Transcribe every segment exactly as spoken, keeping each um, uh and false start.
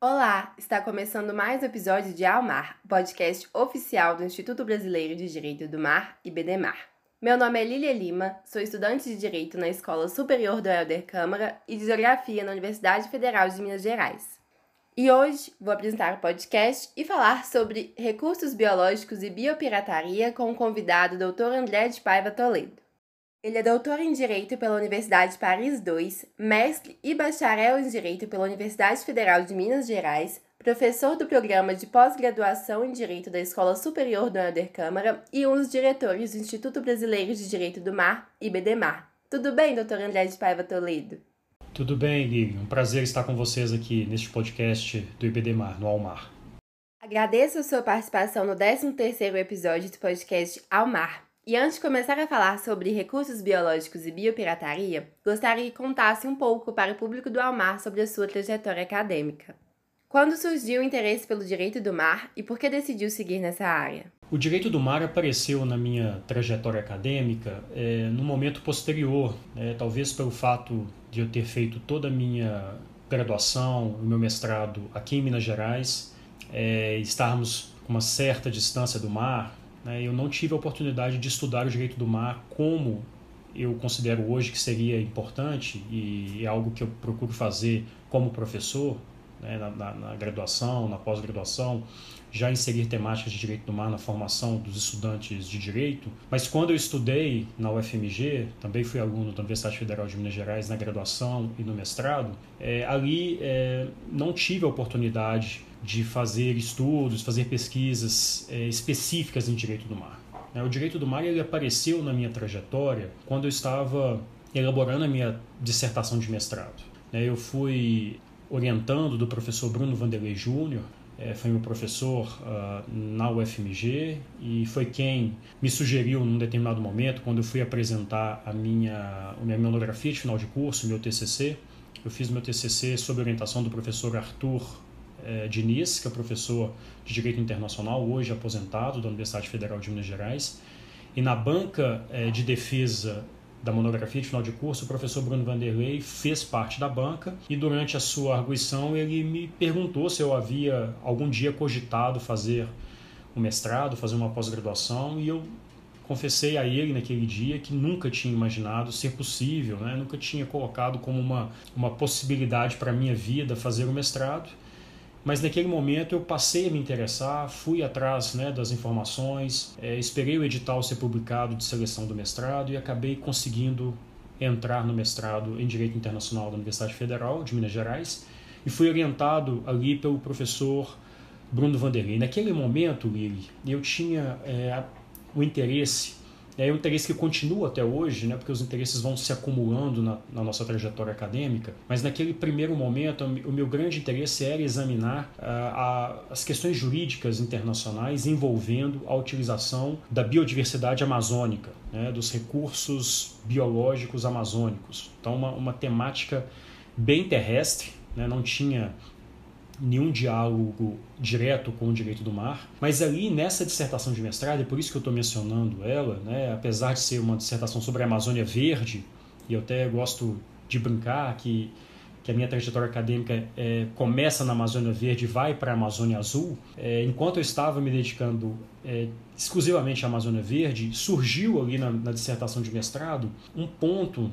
Olá, está começando mais um episódio de Ao Mar, podcast oficial do Instituto Brasileiro de Direito do Mar, IBDMAR. Meu nome é Lília Lima, sou estudante de Direito na Escola Superior do Helder Câmara e de Geografia na Universidade Federal de Minas Gerais. E hoje vou apresentar o podcast e falar sobre recursos biológicos e biopirataria com o convidado doutor André de Paiva Toledo. Ele é doutor em Direito pela Universidade Paris dois, mestre e bacharel em Direito pela Universidade Federal de Minas Gerais, professor do programa de pós-graduação em Direito da Escola Superior do Helder Câmara e um dos diretores do Instituto Brasileiro de Direito do Mar, IBDMAR. Tudo bem, doutor André de Paiva Toledo? Tudo bem, Lili. Um prazer estar com vocês aqui neste podcast do IBDMAR, no Ao Mar. Agradeço a sua participação no décimo terceiro episódio do podcast Ao Mar. E antes de começar a falar sobre recursos biológicos e biopirataria, gostaria que contasse um pouco para o público do Ao Mar sobre a sua trajetória acadêmica. Quando surgiu o interesse pelo direito do mar e por que decidiu seguir nessa área? O direito do mar apareceu na minha trajetória acadêmica é, no momento posterior, né, talvez pelo fato de eu ter feito toda a minha graduação, o meu mestrado aqui em Minas Gerais, é, estarmos com uma certa distância do mar. Eu não tive a oportunidade de estudar o direito do mar como eu considero hoje que seria importante e é algo que eu procuro fazer como professor, né, na, na, na graduação, na pós-graduação, já inserir temáticas de direito do mar na formação dos estudantes de direito. Mas quando eu estudei na U F M G, também fui aluno da Universidade Federal de Minas Gerais na graduação e no mestrado, é, ali é, não tive a oportunidade de fazer estudos, fazer pesquisas é, específicas em direito do mar. O direito do mar ele apareceu na minha trajetória quando eu estava elaborando a minha dissertação de mestrado. Eu fui orientando do professor Bruno Vanderlei Júnior, é, foi meu professor uh, na U F M G e foi quem me sugeriu num determinado momento, quando eu fui apresentar a minha, a minha monografia de final de curso, meu T C C. Eu fiz meu T C C sob orientação do professor Arthur eh, Diniz, que é professor de Direito Internacional, hoje aposentado da Universidade Federal de Minas Gerais. E na banca eh, de defesa da monografia de final de curso, o professor Bruno Vanderlei fez parte da banca e durante a sua arguição ele me perguntou se eu havia algum dia cogitado fazer um mestrado, fazer uma pós-graduação, e eu confessei a ele naquele dia que nunca tinha imaginado ser possível, né? Nunca tinha colocado como uma, uma possibilidade para a minha vida fazer o mestrado. Mas naquele momento eu passei a me interessar, fui atrás, né, das informações, é, esperei o edital ser publicado de seleção do mestrado e acabei conseguindo entrar no mestrado em Direito Internacional da Universidade Federal de Minas Gerais e fui orientado ali pelo professor Bruno Vanderlei. Naquele momento, Lili, eu tinha é, o interesse, é um interesse que continua até hoje, né, porque os interesses vão se acumulando na, na nossa trajetória acadêmica, mas naquele primeiro momento o meu grande interesse era examinar uh, a, as questões jurídicas internacionais envolvendo a utilização da biodiversidade amazônica, né, dos recursos biológicos amazônicos. Então uma, uma temática bem terrestre, né, não tinha nenhum diálogo direto com o direito do mar, mas ali nessa dissertação de mestrado, é por isso que eu estou mencionando ela, né, apesar de ser uma dissertação sobre a Amazônia Verde, e eu até gosto de brincar que, que a minha trajetória acadêmica é, começa na Amazônia Verde e vai para a Amazônia Azul, é, enquanto eu estava me dedicando é, exclusivamente à Amazônia Verde, surgiu ali na, na dissertação de mestrado um ponto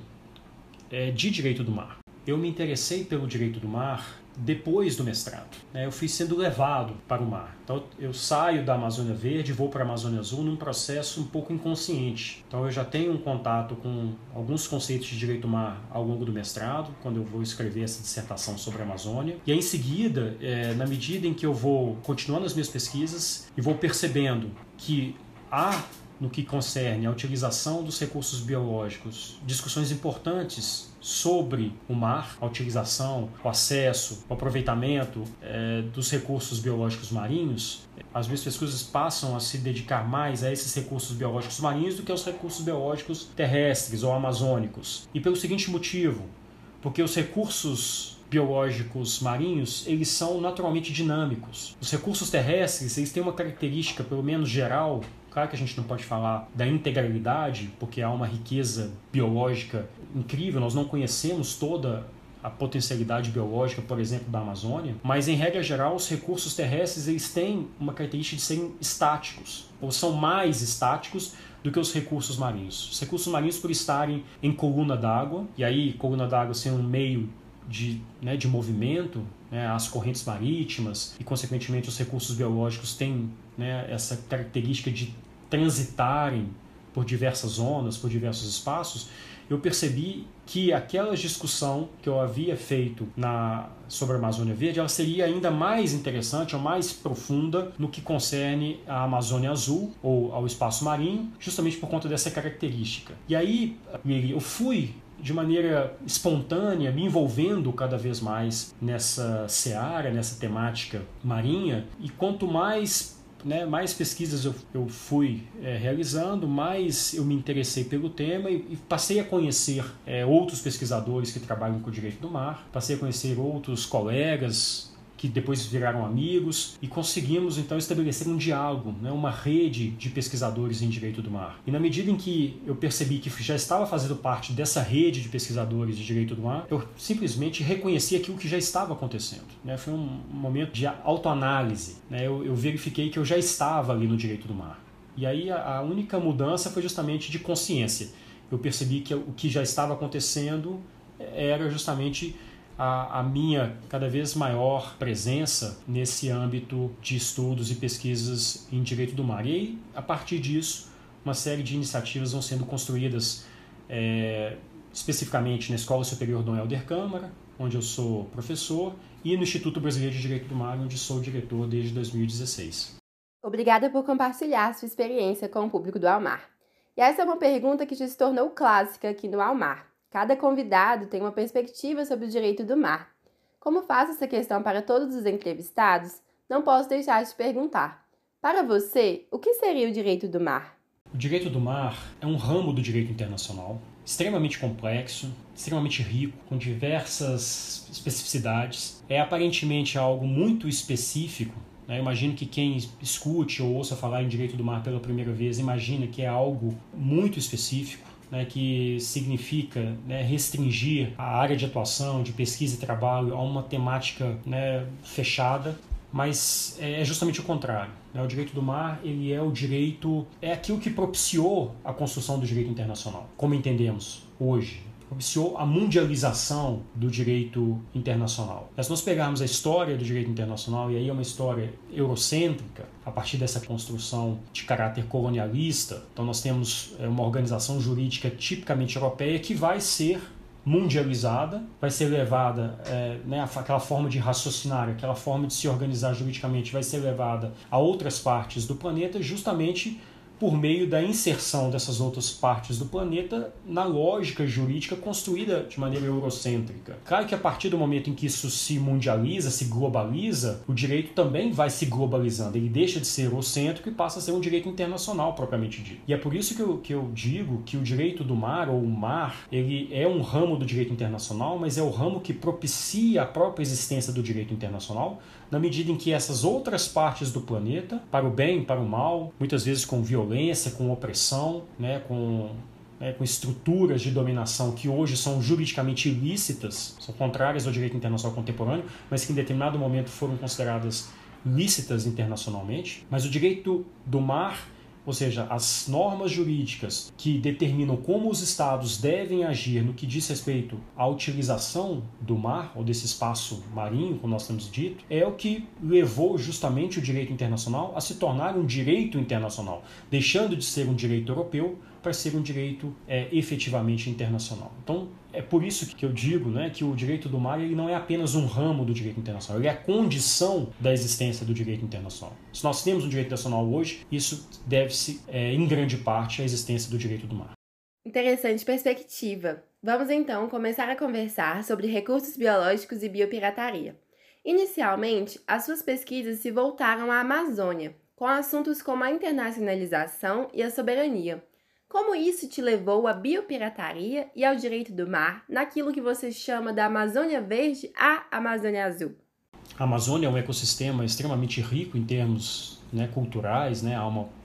é, de direito do mar. Eu me interessei pelo direito do mar depois do mestrado. Eu fui sendo levado para o mar. Então eu saio da Amazônia Verde e vou para a Amazônia Azul num processo um pouco inconsciente. Então eu já tenho um contato com alguns conceitos de direito do mar ao longo do mestrado, quando eu vou escrever essa dissertação sobre a Amazônia. E aí, em seguida, é, na medida em que eu vou continuando as minhas pesquisas e vou percebendo que há, no que concerne a utilização dos recursos biológicos, discussões importantes sobre o mar, a utilização, o acesso, o aproveitamento é, dos recursos biológicos marinhos, as minhas pesquisas passam a se dedicar mais a esses recursos biológicos marinhos do que aos recursos biológicos terrestres ou amazônicos. E pelo seguinte motivo, porque os recursos biológicos marinhos, eles são naturalmente dinâmicos. Os recursos terrestres, eles têm uma característica, pelo menos geral. Claro que a gente não pode falar da integralidade, porque há uma riqueza biológica incrível, nós não conhecemos toda a potencialidade biológica, por exemplo, da Amazônia, mas em regra geral os recursos terrestres eles têm uma característica de serem estáticos, ou são mais estáticos do que os recursos marinhos. Os recursos marinhos por estarem em coluna d'água, e aí coluna d'água sendo um meio de, né, de movimento, né, as correntes marítimas e consequentemente os recursos biológicos têm, né, essa característica de transitarem por diversas zonas, por diversos espaços, eu percebi que aquela discussão que eu havia feito na, sobre a Amazônia Verde, ela seria ainda mais interessante ou mais profunda no que concerne à Amazônia Azul ou ao espaço marinho, justamente por conta dessa característica. E aí eu fui de maneira espontânea, me envolvendo cada vez mais nessa seara, nessa temática marinha, e quanto mais Né, mais pesquisas eu, eu fui é, realizando, mais eu me interessei pelo tema e, e passei a conhecer é, outros pesquisadores que trabalham com o direito do mar, passei a conhecer outros colegas que depois viraram amigos e conseguimos então estabelecer um diálogo, né, uma rede de pesquisadores em direito do mar. E na medida em que eu percebi que já estava fazendo parte dessa rede de pesquisadores de direito do mar, eu simplesmente reconheci aquilo que já estava acontecendo. Né? Foi um momento de autoanálise. Né? Eu, eu verifiquei que eu já estava ali no direito do mar. E aí a, a única mudança foi justamente de consciência. Eu percebi que o que já estava acontecendo era justamente A, a minha cada vez maior presença nesse âmbito de estudos e pesquisas em direito do mar. E aí, a partir disso, uma série de iniciativas vão sendo construídas é, especificamente na Escola Superior Dom Helder Câmara, onde eu sou professor, e no Instituto Brasileiro de Direito do Mar, onde sou diretor desde dois mil e dezesseis. Obrigada por compartilhar sua experiência com o público do Almar. E essa é uma pergunta que já se tornou clássica aqui no Almar. Cada convidado tem uma perspectiva sobre o direito do mar. Como faço essa questão para todos os entrevistados, não posso deixar de te perguntar. Para você, o que seria o direito do mar? O direito do mar é um ramo do direito internacional, extremamente complexo, extremamente rico, com diversas especificidades. É aparentemente algo muito específico. Eu imagino que quem escute ou ouça falar em direito do mar pela primeira vez imagina que é algo muito específico. Né, que significa, né, restringir a área de atuação, de pesquisa e trabalho a uma temática, né, fechada, mas é justamente o contrário. Né? O direito do mar ele é o direito, é aquilo que propiciou a construção do direito internacional, como entendemos hoje. Propiciou a mundialização do direito internacional. Se nós pegarmos a história do direito internacional, e aí é uma história eurocêntrica, a partir dessa construção de caráter colonialista, então nós temos uma organização jurídica tipicamente europeia que vai ser mundializada, vai ser levada, é, né, aquela forma de raciocinar, aquela forma de se organizar juridicamente vai ser levada a outras partes do planeta justamente por meio da inserção dessas outras partes do planeta na lógica jurídica construída de maneira eurocêntrica. Claro que a partir do momento em que isso se mundializa, se globaliza, o direito também vai se globalizando. Ele deixa de ser eurocêntrico e passa a ser um direito internacional propriamente dito. E é por isso que eu, que eu digo que o direito do mar, ou o mar, ele é um ramo do direito internacional, mas é o ramo que propicia a própria existência do direito internacional, na medida em que essas outras partes do planeta, para o bem, para o mal, muitas vezes com violência, com opressão, né, com, né, com estruturas de dominação que hoje são juridicamente ilícitas, são contrárias ao direito internacional contemporâneo, mas que em determinado momento foram consideradas lícitas internacionalmente. Mas o direito do mar, ou seja, as normas jurídicas que determinam como os estados devem agir no que diz respeito à utilização do mar, ou desse espaço marinho, como nós temos dito, é o que levou justamente o direito internacional a se tornar um direito internacional, deixando de ser um direito europeu para ser um direito é, efetivamente internacional. Então, é por isso que eu digo, né, que o direito do mar ele não é apenas um ramo do direito internacional, ele é a condição da existência do direito internacional. Se nós temos um direito internacional hoje, isso deve-se, é, em grande parte, à existência do direito do mar. Interessante perspectiva. Vamos então começar a conversar sobre recursos biológicos e biopirataria. Inicialmente, as suas pesquisas se voltaram à Amazônia, com assuntos como a internacionalização e a soberania. Como isso te levou à biopirataria e ao direito do mar, naquilo que você chama da Amazônia Verde à Amazônia Azul? A Amazônia é um ecossistema extremamente rico em termos, né, culturais, né? Há uma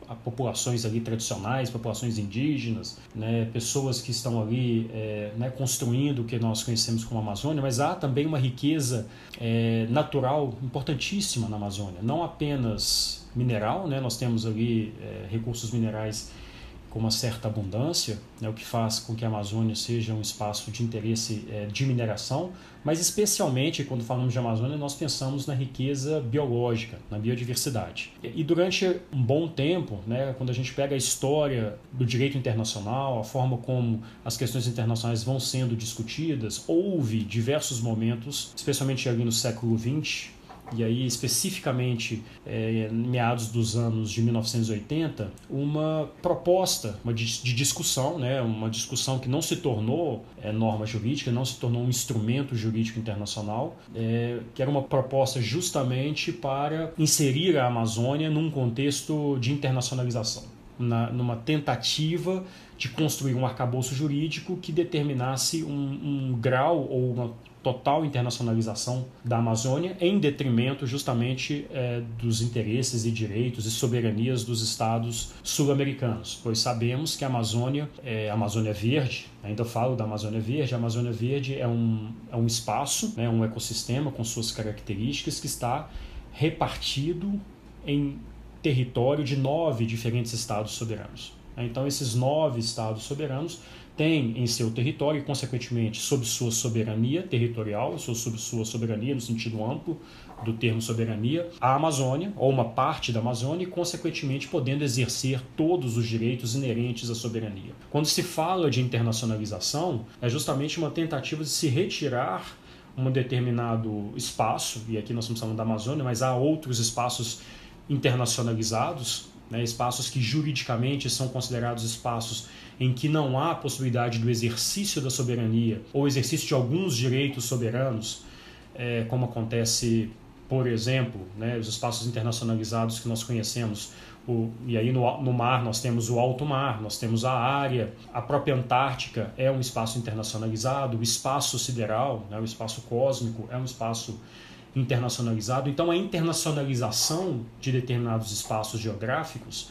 a populações ali tradicionais, populações indígenas, né, pessoas que estão ali é, né, construindo o que nós conhecemos como Amazônia, mas há também uma riqueza é, natural importantíssima na Amazônia, não apenas mineral, né, nós temos ali é, recursos minerais com uma certa abundância, né, o que faz com que a Amazônia seja um espaço de interesse é, de mineração, mas especialmente quando falamos de Amazônia nós pensamos na riqueza biológica, na biodiversidade. E durante um bom tempo, né, quando a gente pega a história do direito internacional, a forma como as questões internacionais vão sendo discutidas, houve diversos momentos, especialmente ali no século vinte, e aí especificamente é, em meados dos anos de mil novecentos e oitenta, uma proposta uma de, de discussão, né, uma discussão que não se tornou é, norma jurídica, não se tornou um instrumento jurídico internacional, é, que era uma proposta justamente para inserir a Amazônia num contexto de internacionalização, na, numa tentativa de construir um arcabouço jurídico que determinasse um, um grau ou uma total internacionalização da Amazônia em detrimento justamente é, dos interesses e direitos e soberanias dos estados sul-americanos, pois sabemos que a Amazônia, é, a Amazônia Verde, ainda falo da Amazônia Verde, a Amazônia Verde é um, é um espaço, né, um ecossistema com suas características que está repartido em território de nove diferentes estados soberanos. Então esses nove estados soberanos tem em seu território e, consequentemente, sob sua soberania territorial, sob sua soberania no sentido amplo do termo soberania, a Amazônia, ou uma parte da Amazônia, e, consequentemente, podendo exercer todos os direitos inerentes à soberania. Quando se fala de internacionalização, é justamente uma tentativa de se retirar um determinado espaço, e aqui nós estamos falando da Amazônia, mas há outros espaços internacionalizados, né, espaços que juridicamente são considerados espaços em que não há possibilidade do exercício da soberania ou exercício de alguns direitos soberanos, é, como acontece, por exemplo, né, os espaços internacionalizados que nós conhecemos, o, e aí no, no mar nós temos o alto mar, nós temos a área, a própria Antártica é um espaço internacionalizado, o espaço sideral, né, o espaço cósmico é um espaço internacionalizado. Então a internacionalização de determinados espaços geográficos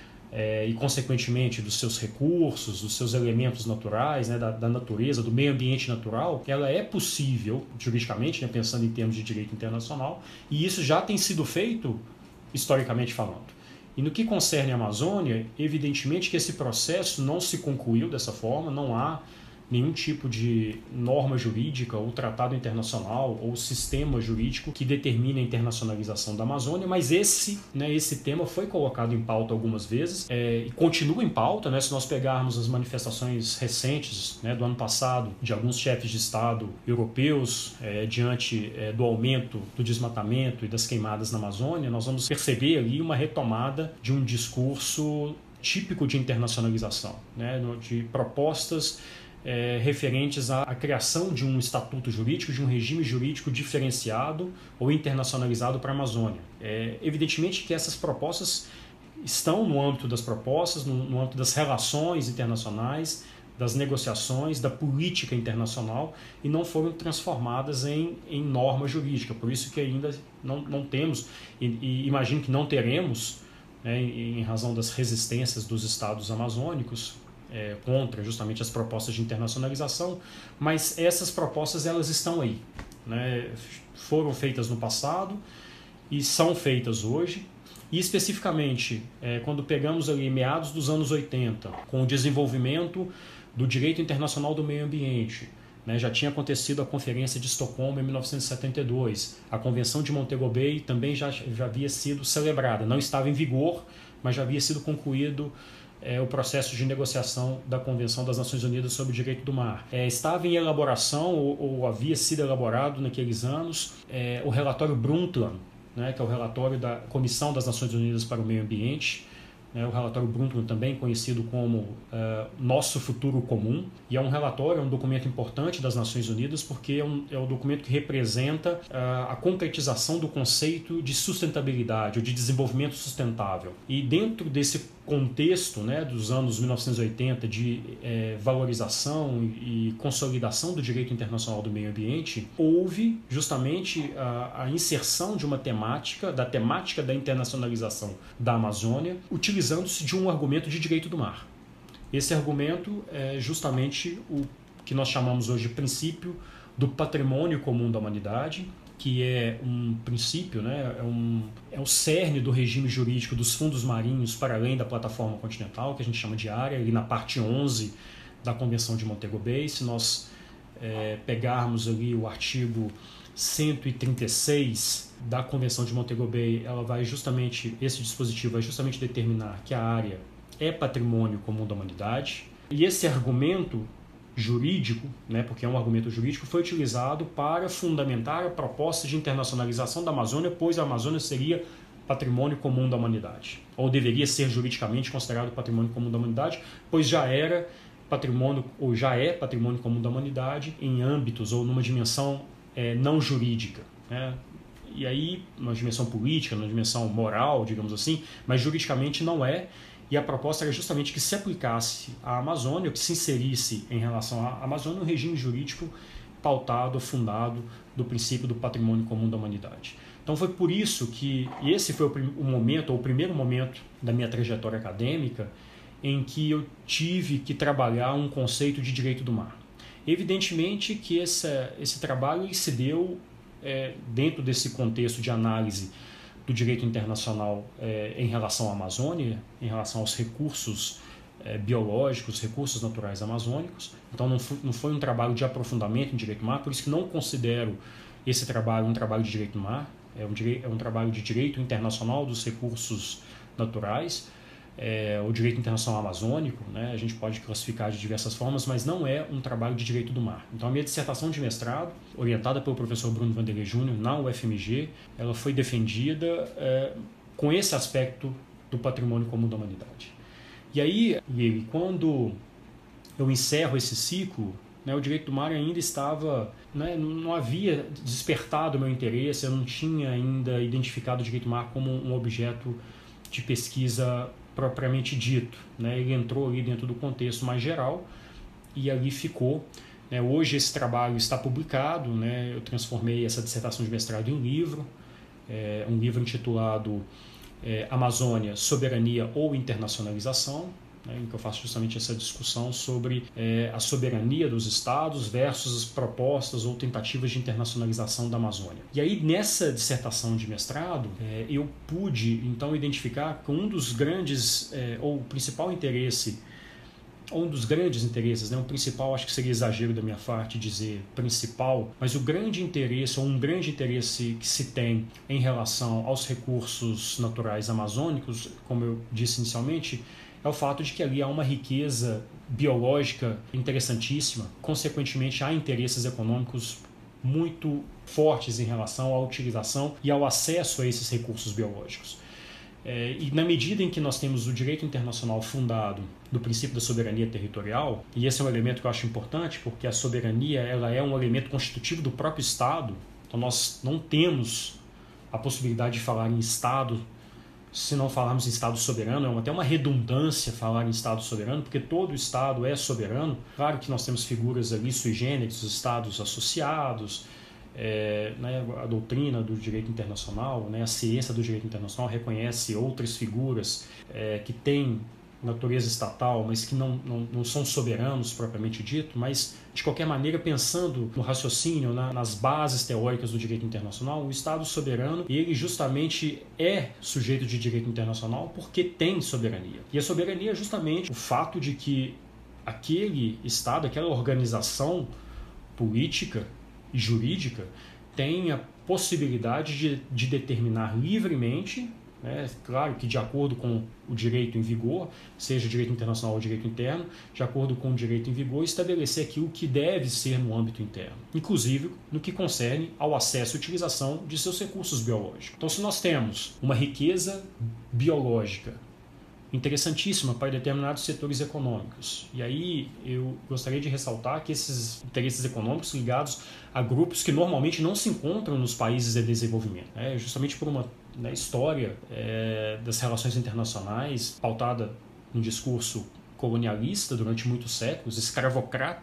é, e consequentemente dos seus recursos, dos seus elementos naturais, né, da, da natureza, do meio ambiente natural, ela é possível juridicamente, né, pensando em termos de direito internacional, e isso já tem sido feito historicamente falando. E no que concerne a Amazônia, evidentemente que esse processo não se concluiu dessa forma, não há nenhum tipo de norma jurídica ou tratado internacional ou sistema jurídico que determine a internacionalização da Amazônia, mas esse, né, esse tema foi colocado em pauta algumas vezes é, e continua em pauta, né, se nós pegarmos as manifestações recentes, né, do ano passado de alguns chefes de Estado europeus é, diante é, do aumento do desmatamento e das queimadas na Amazônia, nós vamos perceber ali uma retomada de um discurso típico de internacionalização, né, de propostas É, referentes à, à criação de um estatuto jurídico, de um regime jurídico diferenciado ou internacionalizado para a Amazônia. É, evidentemente que essas propostas estão no âmbito das propostas, no, no âmbito das relações internacionais, das negociações, da política internacional e não foram transformadas em, em norma jurídica. Por isso que ainda não, não temos, e, e imagino que não teremos, né, em, em razão das resistências dos estados amazônicos, É, contra justamente as propostas de internacionalização, mas essas propostas elas estão aí, né? Foram feitas no passado e são feitas hoje, e especificamente é, quando pegamos ali meados dos anos oitenta, com o desenvolvimento do direito internacional do meio ambiente, né? Já tinha acontecido a Conferência de Estocolmo em mil novecentos e setenta e dois, a Convenção de Montego Bay também já, já havia sido celebrada, não estava em vigor, mas já havia sido concluído É, o processo de negociação da Convenção das Nações Unidas sobre o Direito do Mar. É, estava em elaboração, ou, ou havia sido elaborado naqueles anos, é, o relatório Brundtland, né, que é o relatório da Comissão das Nações Unidas para o Meio Ambiente, né, o relatório Brundtland também conhecido como uh, Nosso Futuro Comum, e é um relatório, é um documento importante das Nações Unidas porque é um, é um documento que representa uh, a concretização do conceito de sustentabilidade ou de desenvolvimento sustentável. E dentro desse contexto, né, dos anos mil novecentos e oitenta de é, valorização e consolidação do direito internacional do meio ambiente, houve justamente a, a inserção de uma temática, da temática da internacionalização da Amazônia, utilizando utilizando-se de um argumento de direito do mar. Esse argumento é justamente o que nós chamamos hoje de princípio do patrimônio comum da humanidade, que é um princípio, né, é, um, é o cerne do regime jurídico dos fundos marinhos para além da plataforma continental, que a gente chama de área, ali na parte onze da Convenção de Montego Bay. Se nós é, pegarmos ali o artigo cento e trinta e seis da Convenção de Montego Bay, ela vai justamente, esse dispositivo vai justamente determinar que a área é patrimônio comum da humanidade. E esse argumento jurídico, né, porque é um argumento jurídico, foi utilizado para fundamentar a proposta de internacionalização da Amazônia, pois a Amazônia seria patrimônio comum da humanidade, ou deveria ser juridicamente considerado patrimônio comum da humanidade, pois já era patrimônio, ou já é patrimônio comum da humanidade em âmbitos ou numa dimensão é, não jurídica, né? E aí, numa dimensão política, numa dimensão moral, digamos assim, mas juridicamente não é. E a proposta era justamente que se aplicasse à Amazônia, que se inserisse em relação à Amazônia um regime jurídico pautado, fundado do princípio do patrimônio comum da humanidade. Então foi por isso que esse foi o momento, ou o primeiro momento da minha trajetória acadêmica em que eu tive que trabalhar um conceito de direito do mar. Evidentemente que esse, esse trabalho se deu é, dentro desse contexto de análise do direito internacional eh, em relação à Amazônia, em relação aos recursos eh, biológicos, recursos naturais amazônicos. Então não foi, não foi um trabalho de aprofundamento em direito do mar, por isso que não considero esse trabalho um trabalho de direito do mar, é um, é um trabalho de direito internacional dos recursos naturais, é, o direito internacional amazônico, né, a gente pode classificar de diversas formas, mas não é um trabalho de direito do mar. Então a minha dissertação de mestrado, orientada pelo professor Bruno Vanderlei Júnior na U F M G, ela foi defendida é, com esse aspecto do patrimônio comum da humanidade. E aí, e quando eu encerro esse ciclo, né, o direito do mar ainda estava, né, não havia despertado o meu interesse, eu não tinha ainda identificado o direito do mar como um objeto de pesquisa propriamente dito, né? Ele entrou ali dentro do contexto mais geral e ali ficou, né? Hoje esse trabalho está publicado, né? Eu transformei essa dissertação de mestrado em livro, é, um livro intitulado é, Amazônia, Soberania ou Internacionalização, né? Em que eu faço justamente essa discussão sobre é, a soberania dos estados versus as propostas ou tentativas de internacionalização da Amazônia. E aí, nessa dissertação de mestrado, é, eu pude, então, identificar que um dos grandes, é, ou o principal interesse, ou um dos grandes interesses, né? O principal, acho que seria exagero da minha parte dizer principal, mas o grande interesse, ou um grande interesse que se tem em relação aos recursos naturais amazônicos, como eu disse inicialmente, é o fato de que ali há uma riqueza biológica interessantíssima. Consequentemente, há interesses econômicos muito fortes em relação à utilização e ao acesso a esses recursos biológicos. É, e na medida em que nós temos o direito internacional fundado no princípio da soberania territorial, e esse é um elemento que eu acho importante, porque a soberania ela é um elemento constitutivo do próprio Estado, então nós não temos a possibilidade de falar em Estado se não falarmos em Estado soberano. É até uma redundância falar em Estado soberano, porque todo Estado é soberano. Claro que nós temos figuras ali sui generis, os Estados associados, é, né, a doutrina do direito internacional, né, a ciência do direito internacional reconhece outras figuras é, que têm natureza estatal, mas que não, não, não são soberanos propriamente dito, mas de qualquer maneira, pensando no raciocínio, na, nas bases teóricas do direito internacional, o Estado soberano, ele justamente é sujeito de direito internacional porque tem soberania. E a soberania é justamente o fato de que aquele Estado, aquela organização política e jurídica tem a possibilidade de, de determinar livremente, né, claro que de acordo com o direito em vigor, seja direito internacional ou direito interno, de acordo com o direito em vigor, estabelecer aquilo que deve ser no âmbito interno, inclusive no que concerne ao acesso e utilização de seus recursos biológicos. Então, se nós temos uma riqueza biológica interessantíssima para determinados setores econômicos, e aí eu gostaria de ressaltar que esses interesses econômicos ligados a grupos que normalmente não se encontram nos países em desenvolvimento, né, justamente por uma na história é, das relações internacionais, pautada no discurso colonialista durante muitos séculos, escravocrata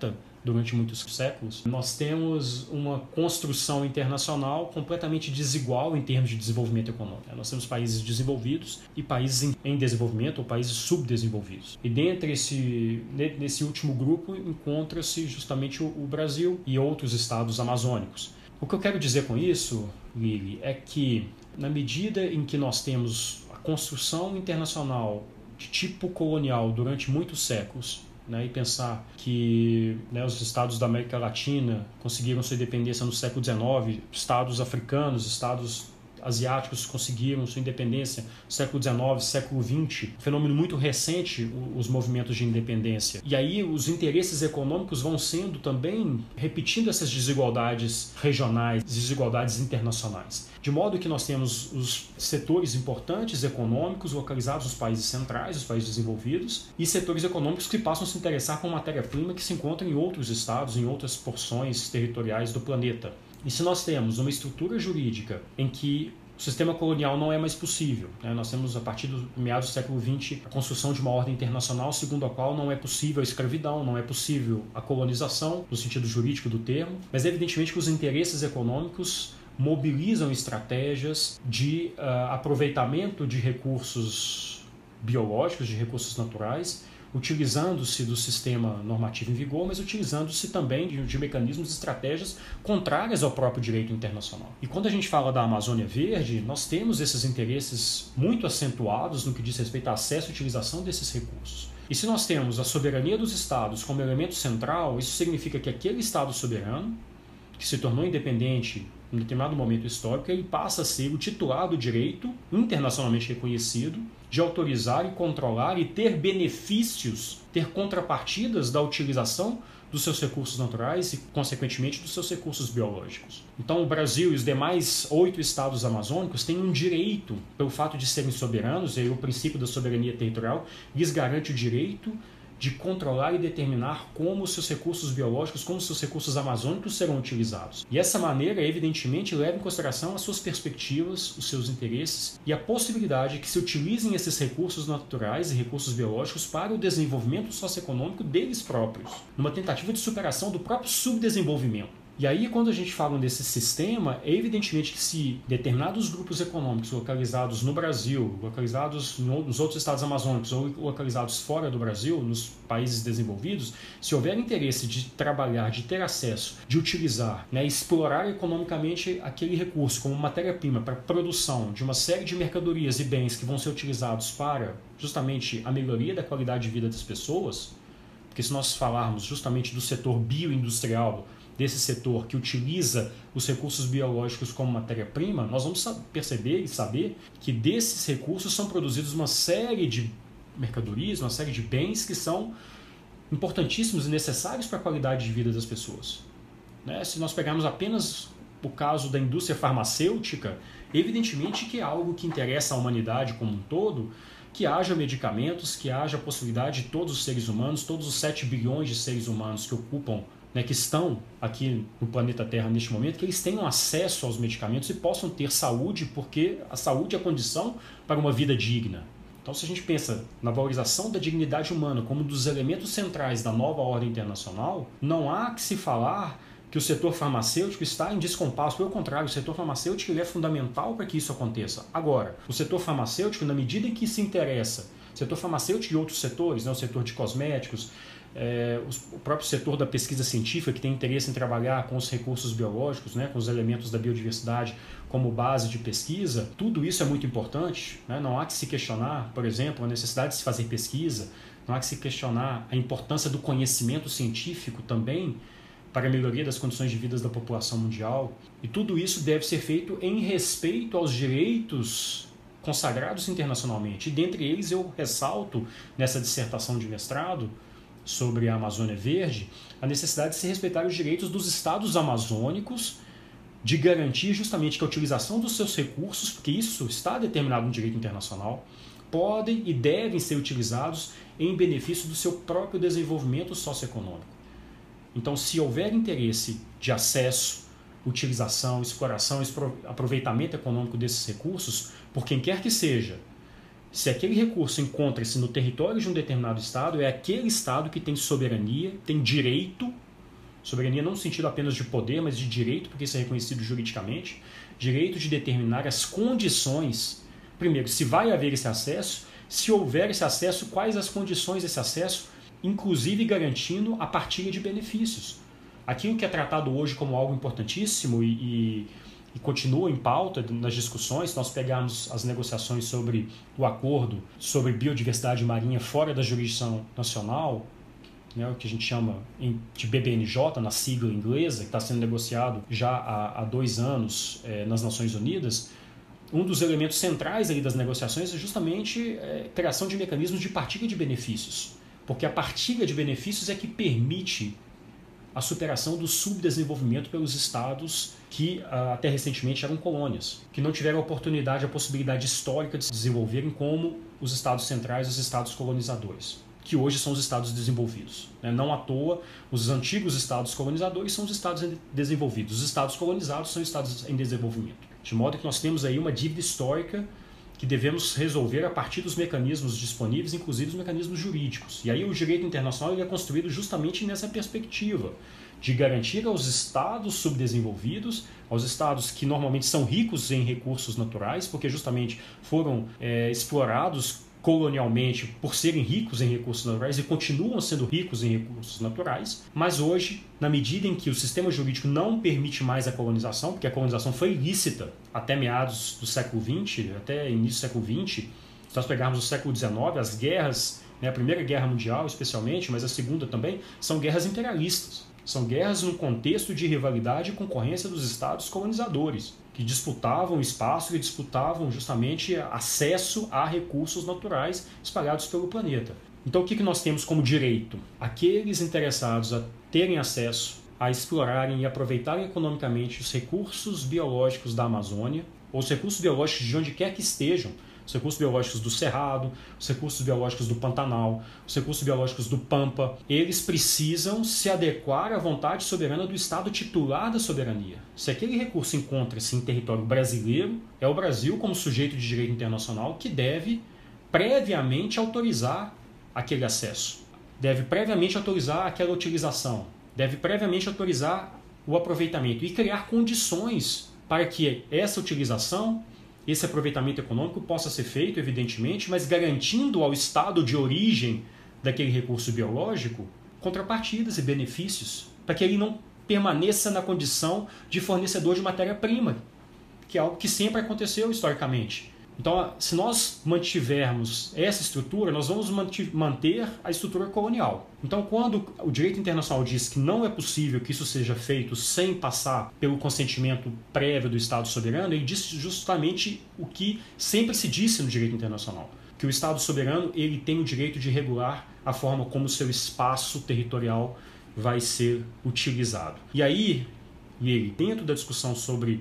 durante muitos séculos, nós temos uma construção internacional completamente desigual em termos de desenvolvimento econômico. Nós temos países desenvolvidos e países em desenvolvimento ou países subdesenvolvidos. E dentre esse, nesse último grupo encontra-se justamente o Brasil e outros estados amazônicos. O que eu quero dizer com isso, Lili, é que na medida em que nós temos a construção internacional de tipo colonial durante muitos séculos, né, e pensar que, né, os estados da América Latina conseguiram sua independência no século dezenove, estados africanos, estados asiáticos conseguiram sua independência no século dezenove, século vinte, fenômeno muito recente, os movimentos de independência. E aí os interesses econômicos vão sendo também, repetindo essas desigualdades regionais, desigualdades internacionais. De modo que nós temos os setores importantes econômicos localizados nos países centrais, os países desenvolvidos, e setores econômicos que passam a se interessar com matéria-prima que se encontra em outros estados, em outras porções territoriais do planeta. E se nós temos uma estrutura jurídica em que o sistema colonial não é mais possível, né? Nós temos, a partir do meados do século vinte, a construção de uma ordem internacional segundo a qual não é possível a escravidão, não é possível a colonização, no sentido jurídico do termo, mas evidentemente que os interesses econômicos mobilizam estratégias de uh, aproveitamento de recursos biológicos, de recursos naturais, utilizando-se do sistema normativo em vigor, mas utilizando-se também de, de mecanismos e estratégias contrárias ao próprio direito internacional. E quando a gente fala da Amazônia Verde, nós temos esses interesses muito acentuados no que diz respeito ao acesso e utilização desses recursos. E se nós temos a soberania dos estados como elemento central, isso significa que aquele estado soberano, que se tornou independente em um determinado momento histórico, ele passa a ser o titular do direito internacionalmente reconhecido de autorizar e controlar e ter benefícios, ter contrapartidas da utilização dos seus recursos naturais e, consequentemente, dos seus recursos biológicos. Então, o Brasil e os demais oito estados amazônicos têm um direito, pelo fato de serem soberanos, e aí o princípio da soberania territorial lhes garante o direito de controlar e determinar como os seus recursos biológicos, como os seus recursos amazônicos serão utilizados. E essa maneira, evidentemente, leva em consideração as suas perspectivas, os seus interesses e a possibilidade que se utilizem esses recursos naturais e recursos biológicos para o desenvolvimento socioeconômico deles próprios, numa tentativa de superação do próprio subdesenvolvimento. E aí, quando a gente fala desse sistema, é evidentemente que se determinados grupos econômicos localizados no Brasil, localizados nos outros estados amazônicos ou localizados fora do Brasil, nos países desenvolvidos, se houver interesse de trabalhar, de ter acesso, de utilizar, né, explorar economicamente aquele recurso como matéria-prima para a produção de uma série de mercadorias e bens que vão ser utilizados para justamente a melhoria da qualidade de vida das pessoas, porque se nós falarmos justamente do setor bioindustrial, desse setor que utiliza os recursos biológicos como matéria-prima, nós vamos perceber e saber que desses recursos são produzidos uma série de mercadorias, uma série de bens que são importantíssimos e necessários para a qualidade de vida das pessoas. Né? Se nós pegarmos apenas o caso da indústria farmacêutica, evidentemente que é algo que interessa à humanidade como um todo, que haja medicamentos, que haja a possibilidade de todos os seres humanos, todos os sete bilhões de seres humanos que ocupam, né, que estão aqui no planeta Terra neste momento, que eles tenham acesso aos medicamentos e possam ter saúde, porque a saúde é a condição para uma vida digna. Então, se a gente pensa na valorização da dignidade humana como um dos elementos centrais da nova ordem internacional, não há que se falar que o setor farmacêutico está em descompasso. Pelo contrário, o setor farmacêutico ele é fundamental para que isso aconteça. Agora, o setor farmacêutico, na medida em que se interessa, o setor farmacêutico e outros setores, né, o setor de cosméticos, É, o próprio setor da pesquisa científica que tem interesse em trabalhar com os recursos biológicos, né, com os elementos da biodiversidade como base de pesquisa, tudo isso é muito importante, né? Não há que se questionar, por exemplo, a necessidade de se fazer pesquisa, não há que se questionar a importância do conhecimento científico também para a melhoria das condições de vida da população mundial, e tudo isso deve ser feito em respeito aos direitos consagrados internacionalmente, e dentre eles eu ressalto nessa dissertação de mestrado sobre a Amazônia Verde, a necessidade de se respeitar os direitos dos estados amazônicos, de garantir justamente que a utilização dos seus recursos, porque isso está determinado no direito internacional, podem e devem ser utilizados em benefício do seu próprio desenvolvimento socioeconômico. Então, se houver interesse de acesso, utilização, exploração, aproveitamento econômico desses recursos, por quem quer que seja, se aquele recurso encontra-se no território de um determinado estado, é aquele estado que tem soberania, tem direito Soberania não no sentido apenas de poder, mas de direito, porque isso é reconhecido juridicamente. Direito de determinar as condições. Primeiro, se vai haver esse acesso, se houver esse acesso, quais as condições desse acesso, inclusive garantindo a partilha de benefícios. Aquilo que é tratado hoje como algo importantíssimo e, e, e continua em pauta nas discussões, se nós pegarmos as negociações sobre o acordo sobre biodiversidade marinha fora da jurisdição nacional, né, o que a gente chama de B B N J, na sigla inglesa, que está sendo negociado já há, há dois anos é, nas Nações Unidas, um dos elementos centrais ali das negociações é justamente a criação de mecanismos de partilha de benefícios, porque a partilha de benefícios é que permite a superação do subdesenvolvimento pelos estados que até recentemente eram colônias, que não tiveram a oportunidade, a possibilidade histórica de se desenvolverem como os estados centrais, os estados colonizadores, que hoje são os estados desenvolvidos. Não à toa, os antigos estados colonizadores são os estados desenvolvidos, os estados colonizados são os estados em desenvolvimento. De modo que nós temos aí uma dívida histórica que devemos resolver a partir dos mecanismos disponíveis, inclusive os mecanismos jurídicos. E aí o direito internacional ele é construído justamente nessa perspectiva de garantir aos estados subdesenvolvidos, aos estados que normalmente são ricos em recursos naturais, porque justamente foram é, explorados colonialmente por serem ricos em recursos naturais e continuam sendo ricos em recursos naturais, mas hoje, na medida em que o sistema jurídico não permite mais a colonização, porque a colonização foi ilícita até meados do século vinte, até início do século vinte, se nós pegarmos o século dezenove, as guerras, né, a Primeira Guerra Mundial especialmente, mas a Segunda também, são guerras imperialistas. São guerras num contexto de rivalidade e concorrência dos estados colonizadores, que disputavam espaço e disputavam justamente acesso a recursos naturais espalhados pelo planeta. Então o que nós temos como direito? Aqueles interessados a terem acesso, a explorarem e aproveitarem economicamente os recursos biológicos da Amazônia, ou os recursos biológicos de onde quer que estejam, os recursos biológicos do Cerrado, os recursos biológicos do Pantanal, os recursos biológicos do Pampa, eles precisam se adequar à vontade soberana do Estado titular da soberania. Se aquele recurso encontra-se em território brasileiro, é o Brasil, como sujeito de direito internacional, que deve previamente autorizar aquele acesso, deve previamente autorizar aquela utilização, deve previamente autorizar o aproveitamento e criar condições para que essa utilização, esse aproveitamento econômico possa ser feito, evidentemente, mas garantindo ao estado de origem daquele recurso biológico contrapartidas e benefícios, para que ele não permaneça na condição de fornecedor de matéria-prima, que é algo que sempre aconteceu historicamente. Então, se nós mantivermos essa estrutura, nós vamos manter a estrutura colonial. Então, quando o direito internacional diz que não é possível que isso seja feito sem passar pelo consentimento prévio do Estado soberano, ele diz justamente o que sempre se disse no direito internacional, que o Estado soberano ele tem o direito de regular a forma como o seu espaço territorial vai ser utilizado. E aí, ele, dentro da discussão sobre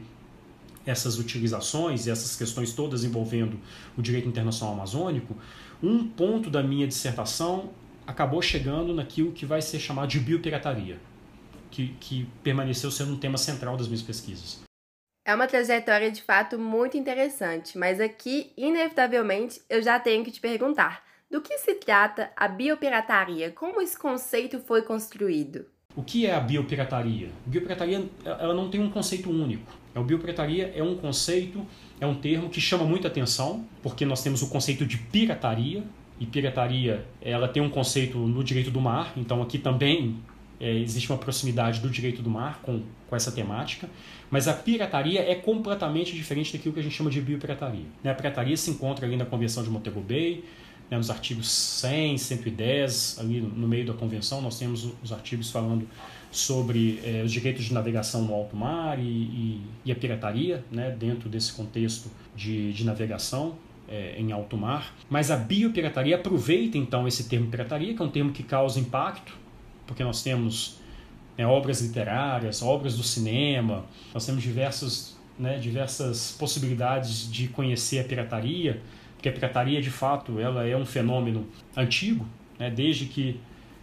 essas utilizações e essas questões todas envolvendo o direito internacional amazônico, um ponto da minha dissertação acabou chegando naquilo que vai ser chamado de biopirataria, que, que permaneceu sendo um tema central das minhas pesquisas. É uma trajetória de fato muito interessante, mas aqui, inevitavelmente, eu já tenho que te perguntar, do que se trata a biopirataria? Como esse conceito foi construído? O que é a biopirataria? A biopirataria ela não tem um conceito único. A biopirataria é um conceito, é um termo que chama muita atenção, porque nós temos o conceito de pirataria, e pirataria ela tem um conceito no direito do mar, então aqui também é, existe uma proximidade do direito do mar com, com essa temática, mas a pirataria é completamente diferente daquilo que a gente chama de biopirataria. A pirataria se encontra ali na Convenção de Montego Bay, né, nos artigos cem, cento e dez, ali no meio da convenção nós temos os artigos falando sobre eh, os direitos de navegação no alto mar e, e, e a pirataria, né, dentro desse contexto de, de navegação eh, em alto mar. Mas a biopirataria aproveita então esse termo pirataria, que é um termo que causa impacto, porque nós temos né, obras literárias, obras do cinema, nós temos diversas, né, diversas possibilidades de conhecer a pirataria, porque a pirataria, de fato, ela é um fenômeno antigo, né, desde que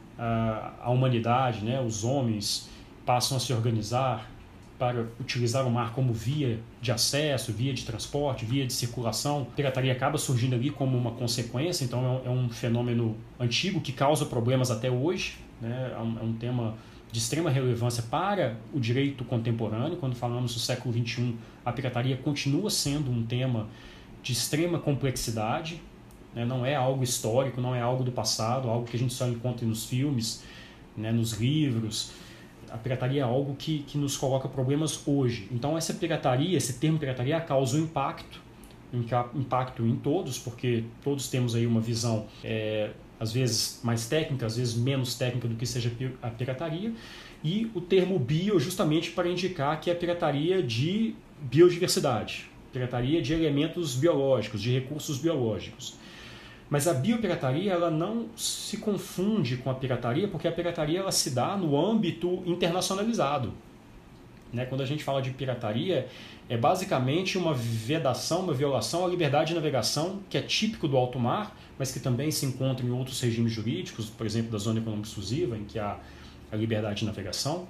a, a humanidade, né, os homens, passam a se organizar para utilizar o mar como via de acesso, via de transporte, via de circulação. A pirataria acaba surgindo ali como uma consequência, então é um, é um fenômeno antigo que causa problemas até hoje, né, é um, é um tema de extrema relevância para o direito contemporâneo. Quando falamos do século vinte e um, a pirataria continua sendo um tema de extrema complexidade, né? Não é algo histórico, não é algo do passado, algo que a gente só encontra nos filmes, né? Nos livros. A pirataria é algo que, que nos coloca problemas hoje. Então essa pirataria, esse termo pirataria causa um impacto, um impacto em todos, porque todos temos aí uma visão é, às vezes mais técnica, às vezes menos técnica do que seja a pirataria, e o termo bio justamente para indicar que é a pirataria de biodiversidade, pirataria de elementos biológicos, de recursos biológicos. Mas a biopirataria ela não se confunde com a pirataria, porque a pirataria ela se dá no âmbito internacionalizado. Né? Quando a gente fala de pirataria, é basicamente uma vedação, uma violação à liberdade de navegação, que é típico do alto mar, mas que também se encontra em outros regimes jurídicos, por exemplo, da zona econômica exclusiva, em que há a liberdade de navegação.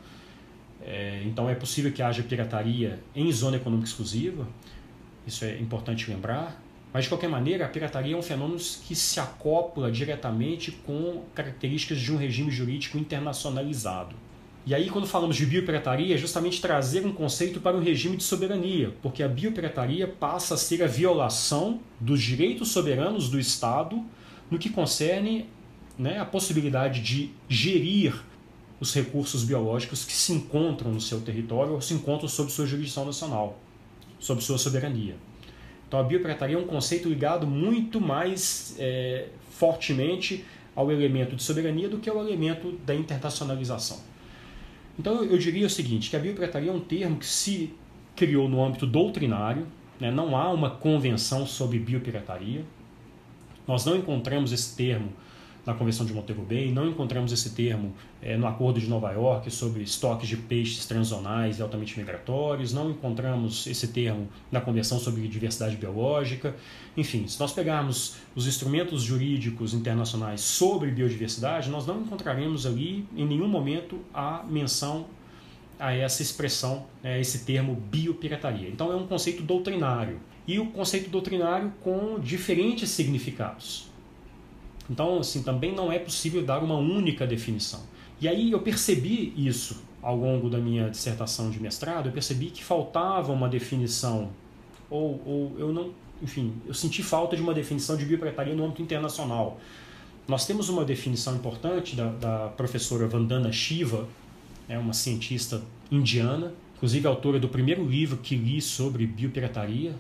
É, então é possível que haja pirataria em zona econômica exclusiva, isso é importante lembrar. Mas, de qualquer maneira, a pirataria é um fenômeno que se acopla diretamente com características de um regime jurídico internacionalizado. E aí, quando falamos de biopirataria, é justamente trazer um conceito para um regime de soberania, porque a biopirataria passa a ser a violação dos direitos soberanos do Estado no que concerne, né, a possibilidade de gerir os recursos biológicos que se encontram no seu território ou se encontram sob sua jurisdição nacional, sob sua soberania. Então a biopirataria é um conceito ligado muito mais é, fortemente ao elemento de soberania do que ao elemento da internacionalização. Então eu diria o seguinte, que a biopirataria é um termo que se criou no âmbito doutrinário, né? Não há uma convenção sobre biopirataria. Nós não encontramos esse termo na Convenção de Montego Bay, não encontramos esse termo é, no Acordo de Nova York sobre estoques de peixes transzonais e altamente migratórios, não encontramos esse termo na Convenção sobre Diversidade Biológica. Enfim, se nós pegarmos os instrumentos jurídicos internacionais sobre biodiversidade, nós não encontraremos ali em nenhum momento a menção a essa expressão, né, esse termo biopirataria. Então é um conceito doutrinário, e o conceito doutrinário com diferentes significados. Então, assim, também não é possível dar uma única definição. E aí eu percebi isso ao longo da minha dissertação de mestrado, eu percebi que faltava uma definição, ou, ou eu não, enfim, eu senti falta de uma definição de biopirataria no âmbito internacional. Nós temos uma definição importante da, da professora Vandana Shiva, é uma cientista indiana, inclusive autora do primeiro livro que li sobre biopirataria.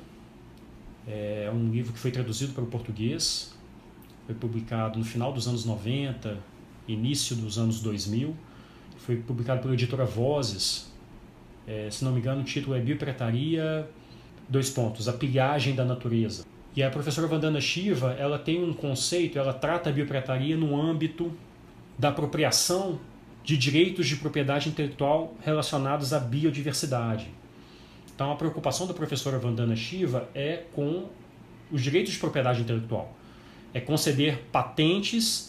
É um livro que foi traduzido para o português, foi publicado no final dos anos noventa, início dos anos dois mil, foi publicado pela editora Vozes. É, se não me engano, o título é Biopirataria, dois pontos, a pilhagem da natureza. E a professora Vandana Shiva, ela tem um conceito, ela trata a biopirataria no âmbito da apropriação de direitos de propriedade intelectual relacionados à biodiversidade. Então, a preocupação da professora Vandana Shiva é com os direitos de propriedade intelectual. É conceder patentes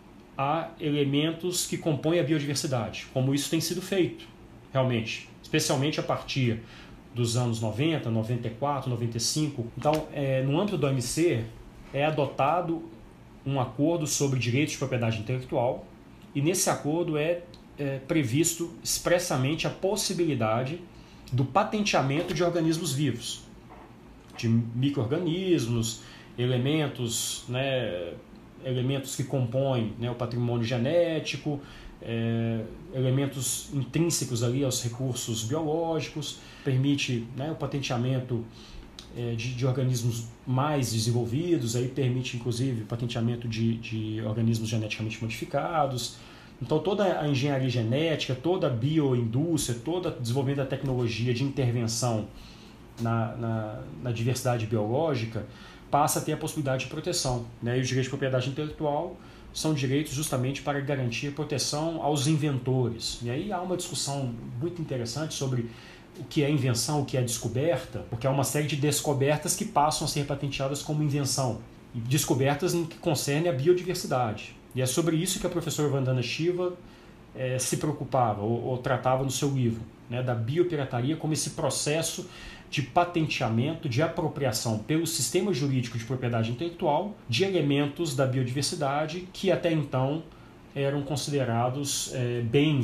a elementos que compõem a biodiversidade, como isso tem sido feito, realmente, especialmente a partir dos anos noventa, noventa e quatro, noventa e cinco. Então, é, no âmbito do O M C, é adotado um acordo sobre direitos de propriedade intelectual, e nesse acordo é, é previsto expressamente a possibilidade do patenteamento de organismos vivos, de micro-organismos, elementos, né, elementos que compõem, né, o patrimônio genético, é, elementos intrínsecos ali aos recursos biológicos, permite, né, o patenteamento é, de, de organismos mais desenvolvidos, aí permite inclusive o patenteamento de, de organismos geneticamente modificados. Então toda a engenharia genética, toda a bioindústria, todo o desenvolvimento da tecnologia de intervenção na, na, na diversidade biológica passa a ter a possibilidade de proteção, né? E os direitos de propriedade intelectual são direitos justamente para garantir proteção aos inventores. E aí há uma discussão muito interessante sobre o que é invenção, o que é descoberta, porque há uma série de descobertas que passam a ser patenteadas como invenção, e descobertas no que concerne a biodiversidade. E é sobre isso que a professora Vandana Shiva eh, se preocupava, ou, ou tratava no seu livro, né, da biopirataria como esse processo de patenteamento, de apropriação pelo sistema jurídico de propriedade intelectual de elementos da biodiversidade que até então eram considerados é, bens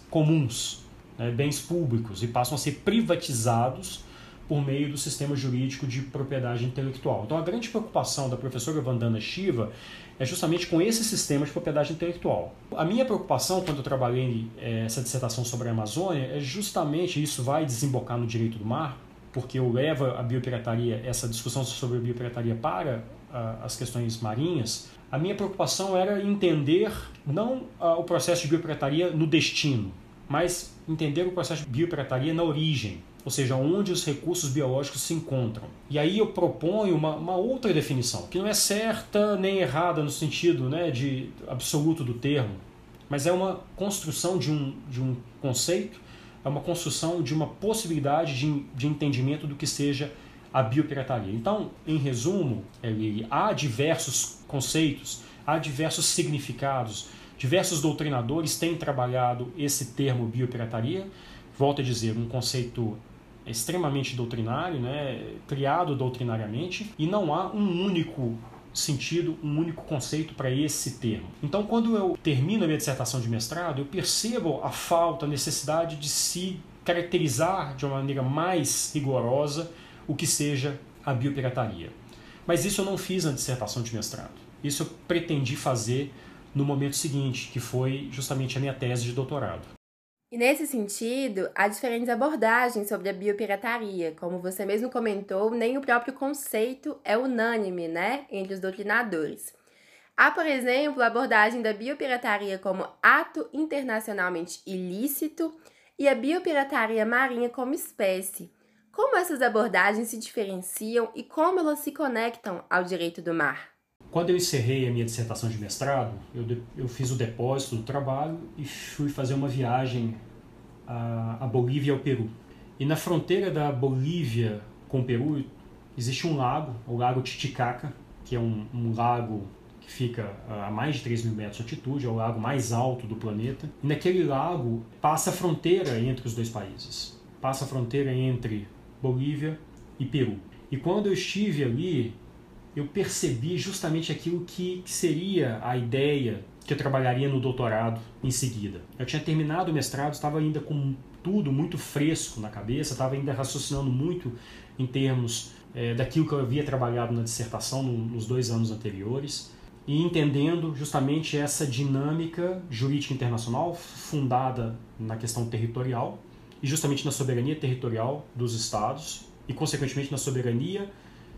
comuns, né, bens públicos, e passam a ser privatizados por meio do sistema jurídico de propriedade intelectual. Então a grande preocupação da professora Vandana Shiva é justamente com esse sistema de propriedade intelectual. A minha preocupação quando eu trabalhei é, essa dissertação sobre a Amazônia é justamente, isso vai desembocar no direito do mar, porque eu levo a biopirataria, essa discussão sobre a biopirataria para uh, as questões marinhas. A minha preocupação era entender não uh, o processo de biopirataria no destino, mas entender o processo de biopirataria na origem, ou seja, onde os recursos biológicos se encontram. E aí eu proponho uma, uma outra definição, que não é certa nem errada no sentido, né, de absoluto do termo, mas é uma construção de um, de um conceito, é uma construção de uma possibilidade de, de entendimento do que seja a biopirataria. Então, em resumo, Lili, há diversos conceitos, há diversos significados, diversos doutrinadores têm trabalhado esse termo biopirataria. Volto a dizer, um conceito extremamente doutrinário, né, criado doutrinariamente, e não há um único sentido, um único conceito para esse termo. Então, quando eu termino a minha dissertação de mestrado, eu percebo a falta, a necessidade de se caracterizar de uma maneira mais rigorosa o que seja a biopirataria. Mas isso eu não fiz na dissertação de mestrado. Isso eu pretendi fazer no momento seguinte, que foi justamente a minha tese de doutorado. E nesse sentido, há diferentes abordagens sobre a biopirataria. Como você mesmo comentou, nem o próprio conceito é unânime, né, entre os doutrinadores. Há, por exemplo, a abordagem da biopirataria como ato internacionalmente ilícito e a biopirataria marinha como espécie. Como essas abordagens se diferenciam e como elas se conectam ao direito do mar? Quando eu encerrei a minha dissertação de mestrado, eu, de, eu fiz o depósito do trabalho e fui fazer uma viagem à, à Bolívia e ao Peru. E na fronteira da Bolívia com o Peru existe um lago, o Lago Titicaca, que é um, um lago que fica a mais de três mil metros de altitude, é o lago mais alto do planeta. E naquele lago passa a fronteira entre os dois países, passa a fronteira entre Bolívia e Peru. E quando eu estive ali, eu percebi justamente aquilo que seria a ideia que eu trabalharia no doutorado em seguida. Eu tinha terminado o mestrado, estava ainda com tudo muito fresco na cabeça, estava ainda raciocinando muito em termos é, daquilo que eu havia trabalhado na dissertação no, nos dois anos anteriores, e entendendo justamente essa dinâmica jurídica internacional fundada na questão territorial, e justamente na soberania territorial dos estados, e consequentemente na soberania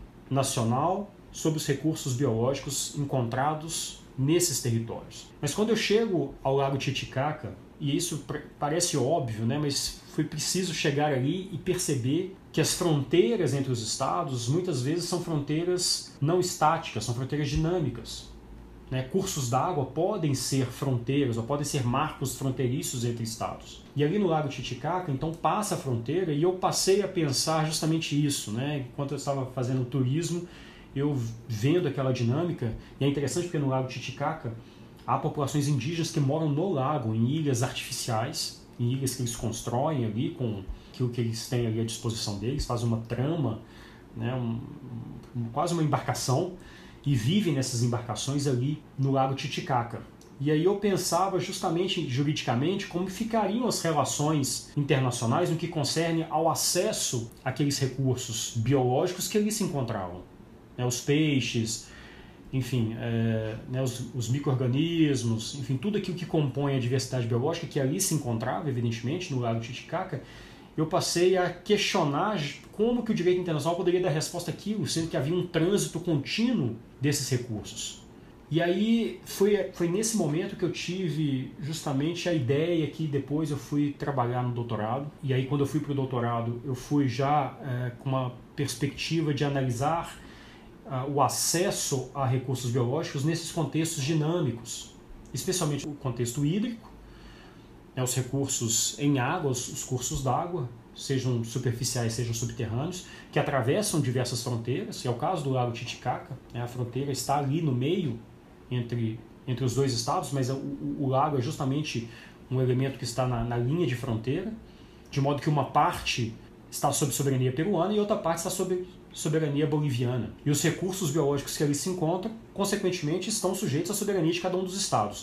nacional sobre os recursos biológicos encontrados nesses territórios. Mas quando eu chego ao Lago Titicaca, e isso parece óbvio, né, mas foi preciso chegar ali e perceber que as fronteiras entre os estados muitas vezes são fronteiras não estáticas, são fronteiras dinâmicas. Né? Cursos d'água podem ser fronteiras ou podem ser marcos fronteiriços entre estados. E ali no Lago Titicaca, então, passa a fronteira e eu passei a pensar justamente isso. Né? Enquanto eu estava fazendo turismo, eu vendo aquela dinâmica, e é interessante porque no Lago Titicaca há populações indígenas que moram no lago, em ilhas artificiais, em ilhas que eles constroem ali com aquilo que eles têm ali à disposição deles, fazem uma trama, né, um, um, quase uma embarcação, e vivem nessas embarcações ali no Lago Titicaca. E aí eu pensava justamente juridicamente como ficariam as relações internacionais no que concerne ao acesso àqueles recursos biológicos que ali se encontravam. Né, os peixes, enfim, é, né, os, os micro-organismos, enfim, tudo aquilo que compõe a diversidade biológica que ali se encontrava, evidentemente, no Lago Titicaca. Eu passei a questionar como que o direito internacional poderia dar resposta àquilo, sendo que havia um trânsito contínuo desses recursos. E aí foi, foi nesse momento que eu tive justamente a ideia que depois eu fui trabalhar no doutorado. E aí quando eu fui para o doutorado, eu fui já é, com uma perspectiva de analisar uh, o acesso a recursos biológicos nesses contextos dinâmicos, especialmente o contexto hídrico, né, os recursos em água, os, os cursos d'água, sejam superficiais, sejam subterrâneos, que atravessam diversas fronteiras, que é o caso do Lago Titicaca, né, a fronteira está ali no meio entre, entre os dois estados, mas o, o, o lago é justamente um elemento que está na, na linha de fronteira, de modo que uma parte está sob soberania peruana e outra parte está sob soberania boliviana. E os recursos biológicos que ali se encontram, consequentemente, estão sujeitos à soberania de cada um dos estados.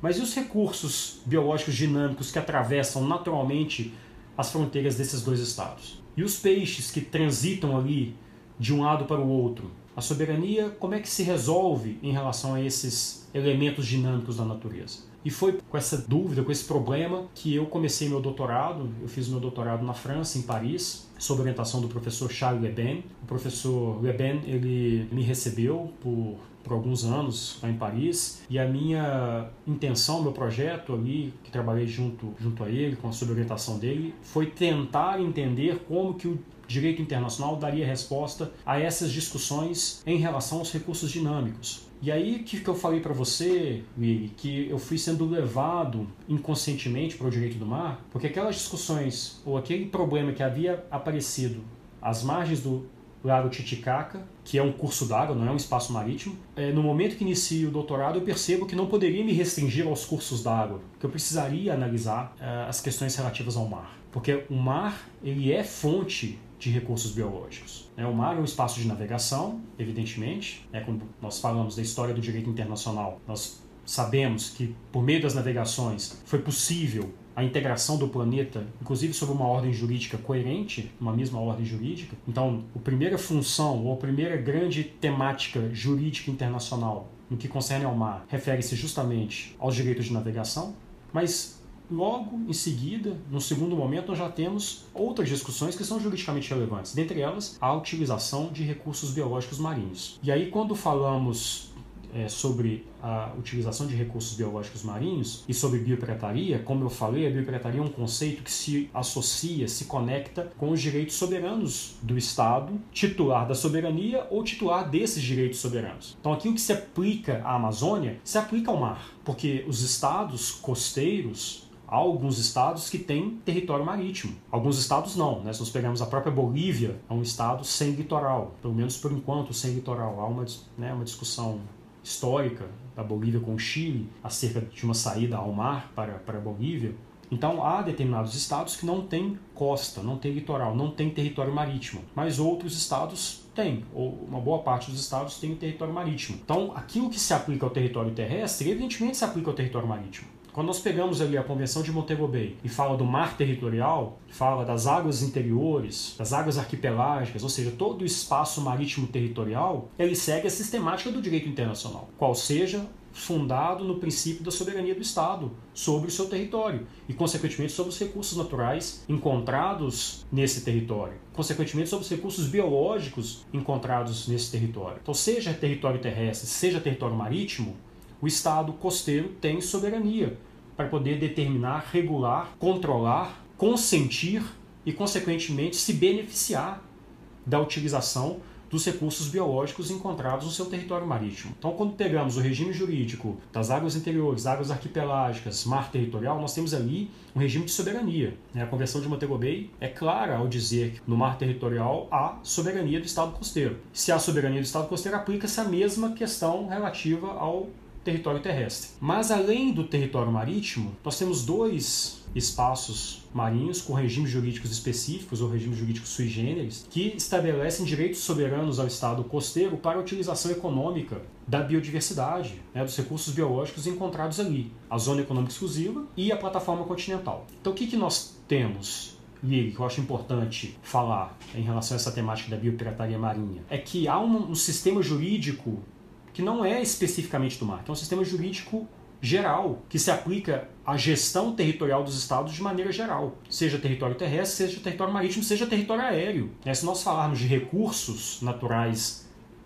Mas e os recursos biológicos dinâmicos que atravessam naturalmente as fronteiras desses dois estados? E os peixes que transitam ali de um lado para o outro? A soberania, como é que se resolve em relação a esses elementos dinâmicos da natureza? E foi com essa dúvida, com esse problema, que eu comecei meu doutorado. Eu fiz meu doutorado na França, em Paris, sob orientação do professor Charles Leben. O professor Leben, ele me recebeu por, por alguns anos lá em Paris, e a minha intenção, meu projeto ali, que trabalhei junto, junto a ele, com a sob orientação dele, foi tentar entender como que o direito internacional daria resposta a essas discussões em relação aos recursos dinâmicos. E aí que eu falei para você, Willy, que eu fui sendo levado inconscientemente para o direito do mar, porque aquelas discussões, ou aquele problema que havia aparecido às margens do Lago Titicaca, que é um curso d'água, não é um espaço marítimo, é, no momento que inicio o doutorado eu percebo que não poderia me restringir aos cursos d'água, que eu precisaria analisar é, as questões relativas ao mar. Porque o mar, ele é fonte de recursos biológicos. O mar é um espaço de navegação, evidentemente. Quando nós falamos da história do direito internacional, nós sabemos que, por meio das navegações, foi possível a integração do planeta, inclusive sob uma ordem jurídica coerente, uma mesma ordem jurídica. Então, a primeira função, ou a primeira grande temática jurídica internacional no que concerne ao mar, refere-se justamente aos direitos de navegação, mas logo em seguida, no segundo momento, nós já temos outras discussões que são juridicamente relevantes, dentre elas a utilização de recursos biológicos marinhos. E aí, quando falamos é, sobre a utilização de recursos biológicos marinhos e sobre biopirataria, como eu falei, a biopirataria é um conceito que se associa, se conecta com os direitos soberanos do Estado, titular da soberania ou titular desses direitos soberanos. Então, aquilo que se aplica à Amazônia se aplica ao mar, porque os estados costeiros, há alguns estados que têm território marítimo. Alguns estados não, né? Se nós pegarmos a própria Bolívia, é um estado sem litoral, pelo menos por enquanto sem litoral. Há uma, né, uma discussão histórica da Bolívia com o Chile acerca de uma saída ao mar para, para a Bolívia. Então há determinados estados que não têm costa, não têm litoral, não têm território marítimo, mas outros estados têm, ou uma boa parte dos estados tem território marítimo. Então aquilo que se aplica ao território terrestre, evidentemente se aplica ao território marítimo. Quando nós pegamos ali a Convenção de Montego Bay e fala do mar territorial, fala das águas interiores, das águas arquipelágicas, ou seja, todo o espaço marítimo territorial, ele segue a sistemática do direito internacional, qual seja fundado no princípio da soberania do Estado sobre o seu território e, consequentemente, sobre os recursos naturais encontrados nesse território, consequentemente, sobre os recursos biológicos encontrados nesse território. Então, seja território terrestre, seja território marítimo, o Estado costeiro tem soberania para poder determinar, regular, controlar, consentir e, consequentemente, se beneficiar da utilização dos recursos biológicos encontrados no seu território marítimo. Então, quando pegamos o regime jurídico das águas interiores, águas arquipelágicas, mar territorial, nós temos ali um regime de soberania. A Convenção de Montego Bay é clara ao dizer que no mar territorial há soberania do Estado costeiro. Se há soberania do Estado costeiro, aplica-se a mesma questão relativa ao território terrestre. Mas além do território marítimo, nós temos dois espaços marinhos com regimes jurídicos específicos ou regimes jurídicos sui generis que estabelecem direitos soberanos ao Estado costeiro para a utilização econômica da biodiversidade, né, dos recursos biológicos encontrados ali, a Zona Econômica Exclusiva e a Plataforma Continental. Então o que, que nós temos, Lili, que eu acho importante falar em relação a essa temática da biopirataria marinha, é que há um, um sistema jurídico que não é especificamente do mar, que é um sistema jurídico geral, que se aplica à gestão territorial dos estados de maneira geral, seja território terrestre, seja território marítimo, seja território aéreo. Se nós falarmos de recursos naturais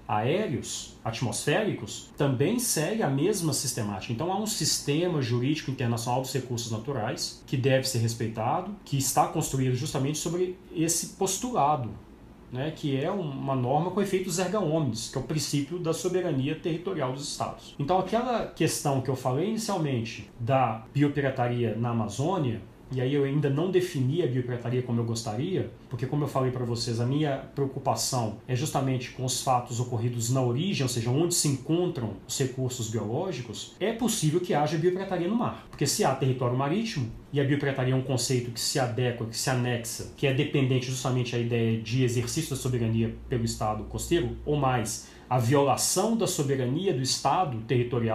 aéreos, atmosféricos, também segue a mesma sistemática. Então há um sistema jurídico internacional dos recursos naturais que deve ser respeitado, que está construído justamente sobre esse postulado, né, que é uma norma com efeitos erga omnes, que é o princípio da soberania territorial dos Estados. Então aquela questão que eu falei inicialmente da biopirataria na Amazônia, e aí eu ainda não defini a biopirataria como eu gostaria, porque como eu falei para vocês, a minha preocupação é justamente com os fatos ocorridos na origem, ou seja, onde se encontram os recursos biológicos, é possível que haja biopirataria no mar. Porque se há território marítimo, e a biopirataria é um conceito que se adequa, que se anexa, que é dependente justamente à ideia de exercício da soberania pelo Estado costeiro, ou mais, a violação da soberania do Estado territorial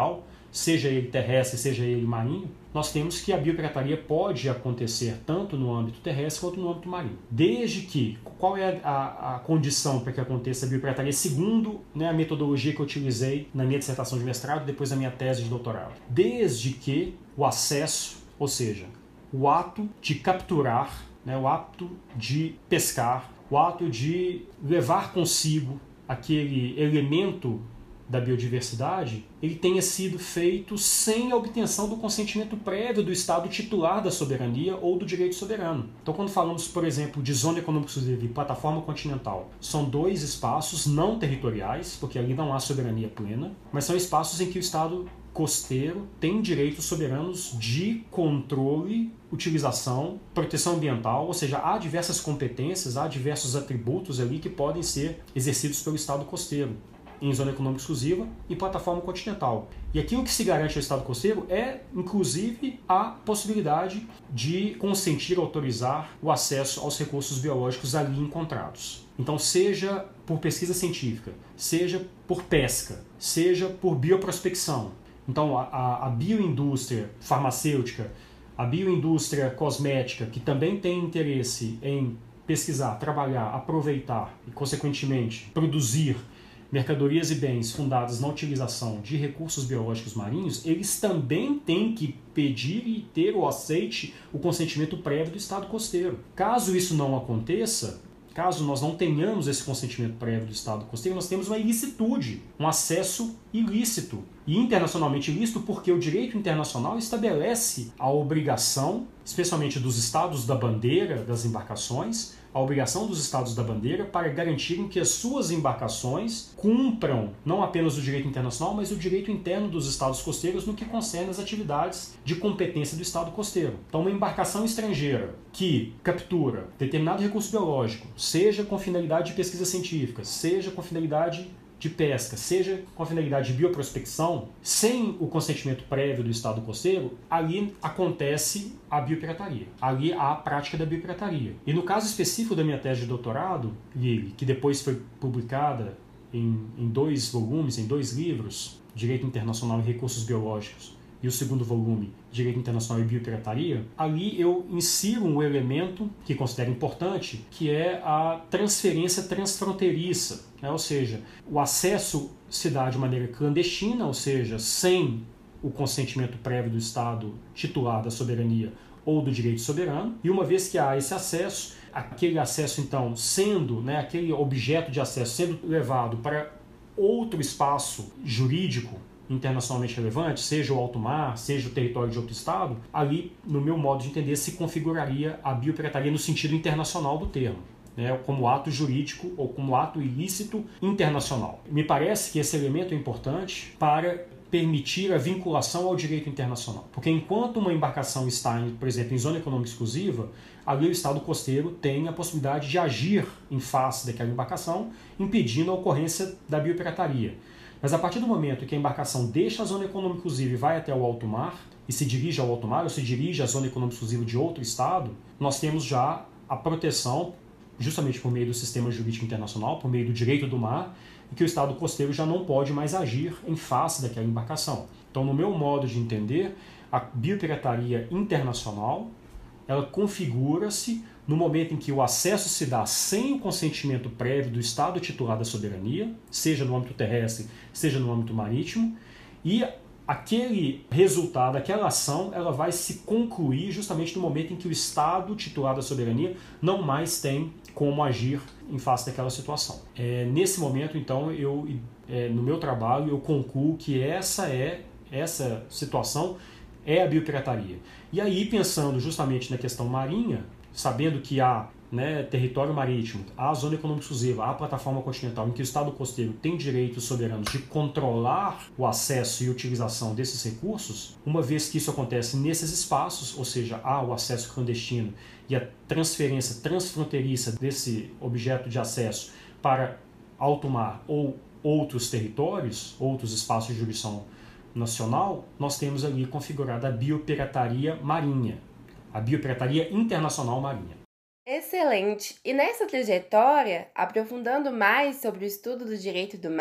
seja ele terrestre, seja ele marinho, nós temos que a biopirataria pode acontecer tanto no âmbito terrestre quanto no âmbito marinho. Desde que, qual é a, a condição para que aconteça a biopirataria, segundo, né, a metodologia que eu utilizei na minha dissertação de mestrado, depois da minha tese de doutorado? Desde que o acesso, ou seja, o ato de capturar, né, o ato de pescar, o ato de levar consigo aquele elemento da biodiversidade, ele tenha sido feito sem a obtenção do consentimento prévio do Estado titular da soberania ou do direito soberano. Então, quando falamos, por exemplo, de zona econômica exclusiva e plataforma continental, são dois espaços não territoriais, porque ali não há soberania plena, mas são espaços em que o Estado costeiro tem direitos soberanos de controle, utilização, proteção ambiental, ou seja, há diversas competências, há diversos atributos ali que podem ser exercidos pelo Estado costeiro em zona econômica exclusiva e plataforma continental. E aqui o que se garante ao Estado costeiro é, inclusive, a possibilidade de consentir, autorizar o acesso aos recursos biológicos ali encontrados. Então, seja por pesquisa científica, seja por pesca, seja por bioprospecção. Então, a, a bioindústria farmacêutica, a bioindústria cosmética, que também tem interesse em pesquisar, trabalhar, aproveitar e, consequentemente, produzir mercadorias e bens fundados na utilização de recursos biológicos marinhos, eles também têm que pedir e ter o aceite, o consentimento prévio do Estado costeiro. Caso isso não aconteça, caso nós não tenhamos esse consentimento prévio do Estado costeiro, nós temos uma ilicitude, um acesso ilícito. E internacionalmente ilícito porque o direito internacional estabelece a obrigação, especialmente dos estados da bandeira das embarcações, a obrigação dos estados da bandeira para garantirem que as suas embarcações cumpram não apenas o direito internacional, mas o direito interno dos estados costeiros no que concerne as atividades de competência do estado costeiro. Então, uma embarcação estrangeira que captura determinado recurso biológico, seja com finalidade de pesquisa científica, seja com finalidade de pesca, seja com a finalidade de bioprospecção, sem o consentimento prévio do Estado costeiro, ali acontece a biopirataria. Ali há a prática da biopirataria. E no caso específico da minha tese de doutorado, Lili, que depois foi publicada em, em dois volumes, em dois livros, Direito Internacional e Recursos Biológicos, e o segundo volume, Direito Internacional e Biopirataria, ali eu insiro um elemento que considero importante, que é a transferência transfronteiriça, né? Ou seja, o acesso se dá de maneira clandestina, ou seja, sem o consentimento prévio do Estado titular da soberania ou do direito soberano, e uma vez que há esse acesso, aquele acesso então sendo, né, aquele objeto de acesso sendo levado para outro espaço jurídico internacionalmente relevante, seja o alto mar, seja o território de outro estado, ali, no meu modo de entender, se configuraria a biopirataria no sentido internacional do termo, né, como ato jurídico ou como ato ilícito internacional. Me parece que esse elemento é importante para permitir a vinculação ao direito internacional. Porque enquanto uma embarcação está, em, por exemplo, em zona econômica exclusiva, ali o Estado costeiro tem a possibilidade de agir em face daquela embarcação, impedindo a ocorrência da biopirataria. Mas a partir do momento que a embarcação deixa a zona econômica exclusiva e vai até o alto mar, e se dirige ao alto mar, ou se dirige à zona econômica exclusiva de outro estado, nós temos já a proteção, justamente por meio do sistema jurídico internacional, por meio do direito do mar, e que o estado costeiro já não pode mais agir em face daquela embarcação. Então, no meu modo de entender, a biopirataria internacional, ela configura-se no momento em que o acesso se dá sem o consentimento prévio do Estado titular da soberania, seja no âmbito terrestre, seja no âmbito marítimo, e aquele resultado, aquela ação, ela vai se concluir justamente no momento em que o Estado titular da soberania não mais tem como agir em face daquela situação. É, nesse momento, então, eu, é, no meu trabalho, eu concluo que essa é essa situação é a biopirataria. E aí, pensando justamente na questão marinha, sabendo que há, né, território marítimo, há zona econômica exclusiva, há plataforma continental em que o Estado costeiro tem direitos soberanos de controlar o acesso e utilização desses recursos, uma vez que isso acontece nesses espaços, ou seja, há o acesso clandestino e a transferência transfronteiriça desse objeto de acesso para alto mar ou outros territórios, outros espaços de jurisdição nacional, nós temos ali configurada a biopirataria marinha, a biopirataria internacional marinha. Excelente! E nessa trajetória, aprofundando mais sobre o estudo do direito do mar,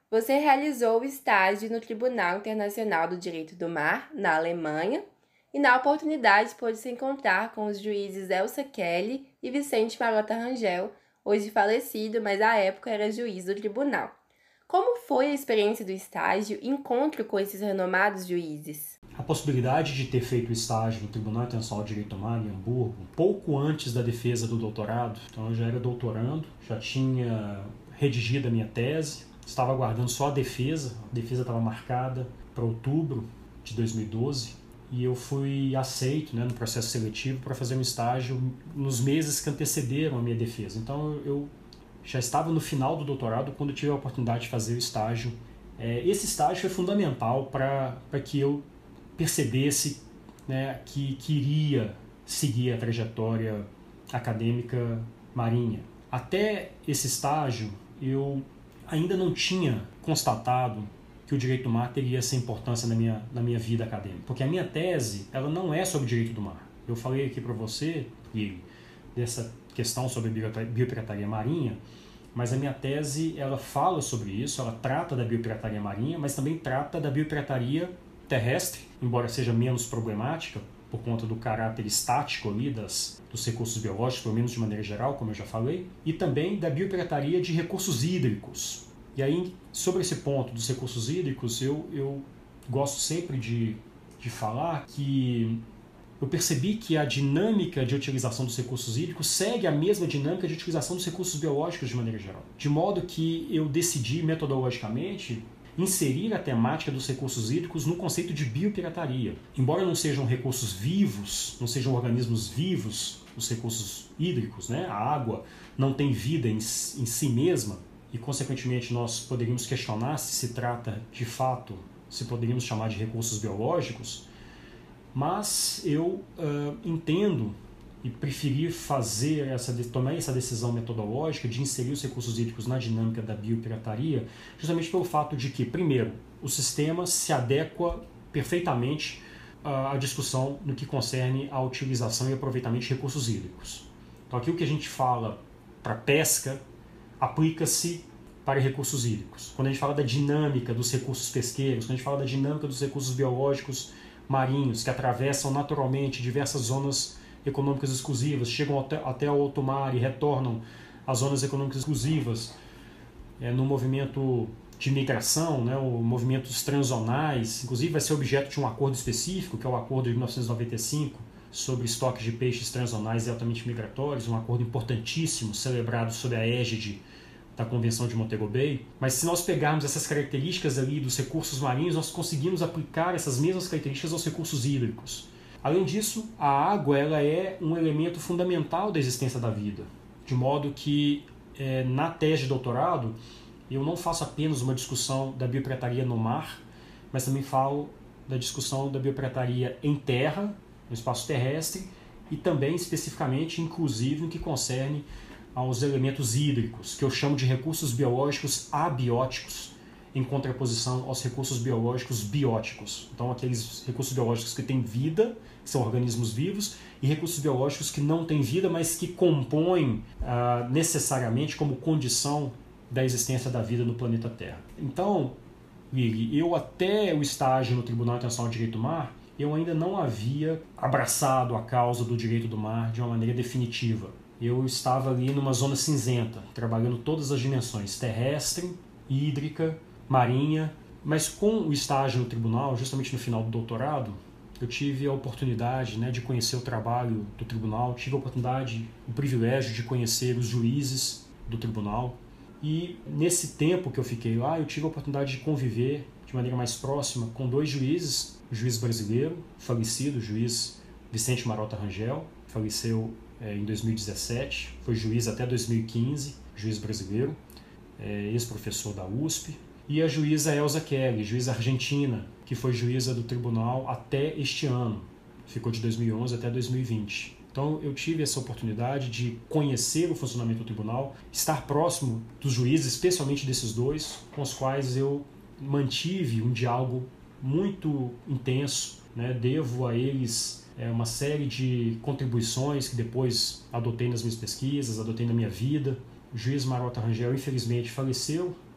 Você realizou o estágio no Tribunal Internacional do Direito do Mar, na Alemanha, e na oportunidade pôde se encontrar com os juízes Elsa Kelly e Vicente Marota Rangel, hoje falecido, mas à época era juiz do tribunal. Como foi a experiência do estágio e encontro com esses renomados juízes? A possibilidade de ter feito o estágio no Tribunal Internacional de Direito do Mar, em Hamburgo, pouco antes da defesa do doutorado, então eu já era doutorando, já tinha redigido a minha tese, estava aguardando só a defesa, a defesa estava marcada para outubro de dois mil e doze, e eu fui aceito, né, no processo seletivo para fazer um estágio nos meses que antecederam a minha defesa. Então eu já estava no final do doutorado quando tive a oportunidade de fazer o estágio. Esse estágio foi fundamental para que eu percebesse, né, que queria seguir a trajetória acadêmica marinha. Até esse estágio, eu ainda não tinha constatado que o direito do mar teria essa importância na minha, na minha vida acadêmica. Porque a minha tese, ela não é sobre direito do mar. Eu falei aqui para você, Lili, dessa questão sobre a biopirataria marinha, mas a minha tese, ela fala sobre isso, ela trata da biopirataria marinha, mas também trata da biopirataria terrestre, embora seja menos problemática, por conta do caráter estático ali das, dos recursos biológicos, pelo menos de maneira geral, como eu já falei, e também da biopirataria de recursos hídricos. E aí, sobre esse ponto dos recursos hídricos, eu, eu gosto sempre de, de falar que eu percebi que a dinâmica de utilização dos recursos hídricos segue a mesma dinâmica de utilização dos recursos biológicos de maneira geral. De modo que eu decidi metodologicamente inserir a temática dos recursos hídricos no conceito de biopirataria. Embora não sejam recursos vivos, não sejam organismos vivos, os recursos hídricos, né? A água não tem vida em, em si mesma, e consequentemente nós poderíamos questionar se se trata de fato, se poderíamos chamar de recursos biológicos, mas eu uh, entendo e preferi fazer essa, tomar essa decisão metodológica de inserir os recursos hídricos na dinâmica da biopirataria, justamente pelo fato de que, primeiro, o sistema se adequa perfeitamente à discussão no que concerne a utilização e aproveitamento de recursos hídricos. Então, aquilo que a gente fala para pesca aplica-se para recursos hídricos. Quando a gente fala da dinâmica dos recursos pesqueiros, quando a gente fala da dinâmica dos recursos biológicos marinhos, que atravessam naturalmente diversas zonas econômicas exclusivas, chegam até, até o alto mar e retornam às zonas econômicas exclusivas, é, no movimento de migração, né, o movimentos transzonais, inclusive vai ser objeto de um acordo específico, que é o acordo de mil novecentos e noventa e cinco, sobre estoques de peixes transzonais e altamente migratórios, um acordo importantíssimo, celebrado sob a égide da Convenção de Montego Bay. Mas se nós pegarmos essas características ali dos recursos marinhos, nós conseguimos aplicar essas mesmas características aos recursos hídricos. Além disso, a água ela é um elemento fundamental da existência da vida, de modo que é, na tese de doutorado eu não faço apenas uma discussão da biopirataria no mar, mas também falo da discussão da biopirataria em terra, no espaço terrestre, e também especificamente, inclusive, no que concerne aos elementos hídricos, que eu chamo de recursos biológicos abióticos, em contraposição aos recursos biológicos bióticos. Então, aqueles recursos biológicos que têm vida, que são organismos vivos, e recursos biológicos que não têm vida, mas que compõem ah, necessariamente como condição da existência da vida no planeta Terra. Então, Lili, eu até o estágio no Tribunal Internacional de Direito do Mar, eu ainda não havia abraçado a causa do direito do mar de uma maneira definitiva. Eu estava ali numa zona cinzenta, trabalhando todas as dimensões, terrestre, hídrica, marinha, mas com o estágio no tribunal, justamente no final do doutorado, eu tive a oportunidade, né, de conhecer o trabalho do tribunal, tive a oportunidade, o privilégio de conhecer os juízes do tribunal, e nesse tempo que eu fiquei lá, eu tive a oportunidade de conviver de maneira mais próxima com dois juízes, o juiz brasileiro, falecido, o juiz Vicente Marota Rangel, faleceu é, em dois mil e dezessete, foi juiz até dois mil e quinze, juiz brasileiro, é, ex-professor da U S P, e a juíza Elsa Kelly, juíza argentina, que foi juíza do tribunal até este ano, ficou de dois mil e onze até dois mil e vinte. Então eu tive essa oportunidade de conhecer o funcionamento do tribunal, estar próximo dos juízes, especialmente desses dois, com os quais eu mantive um diálogo muito intenso, né? Devo a eles é, uma série de contribuições que depois adotei nas minhas pesquisas, adotei na minha vida. O juiz Marota Rangel, infelizmente, faleceu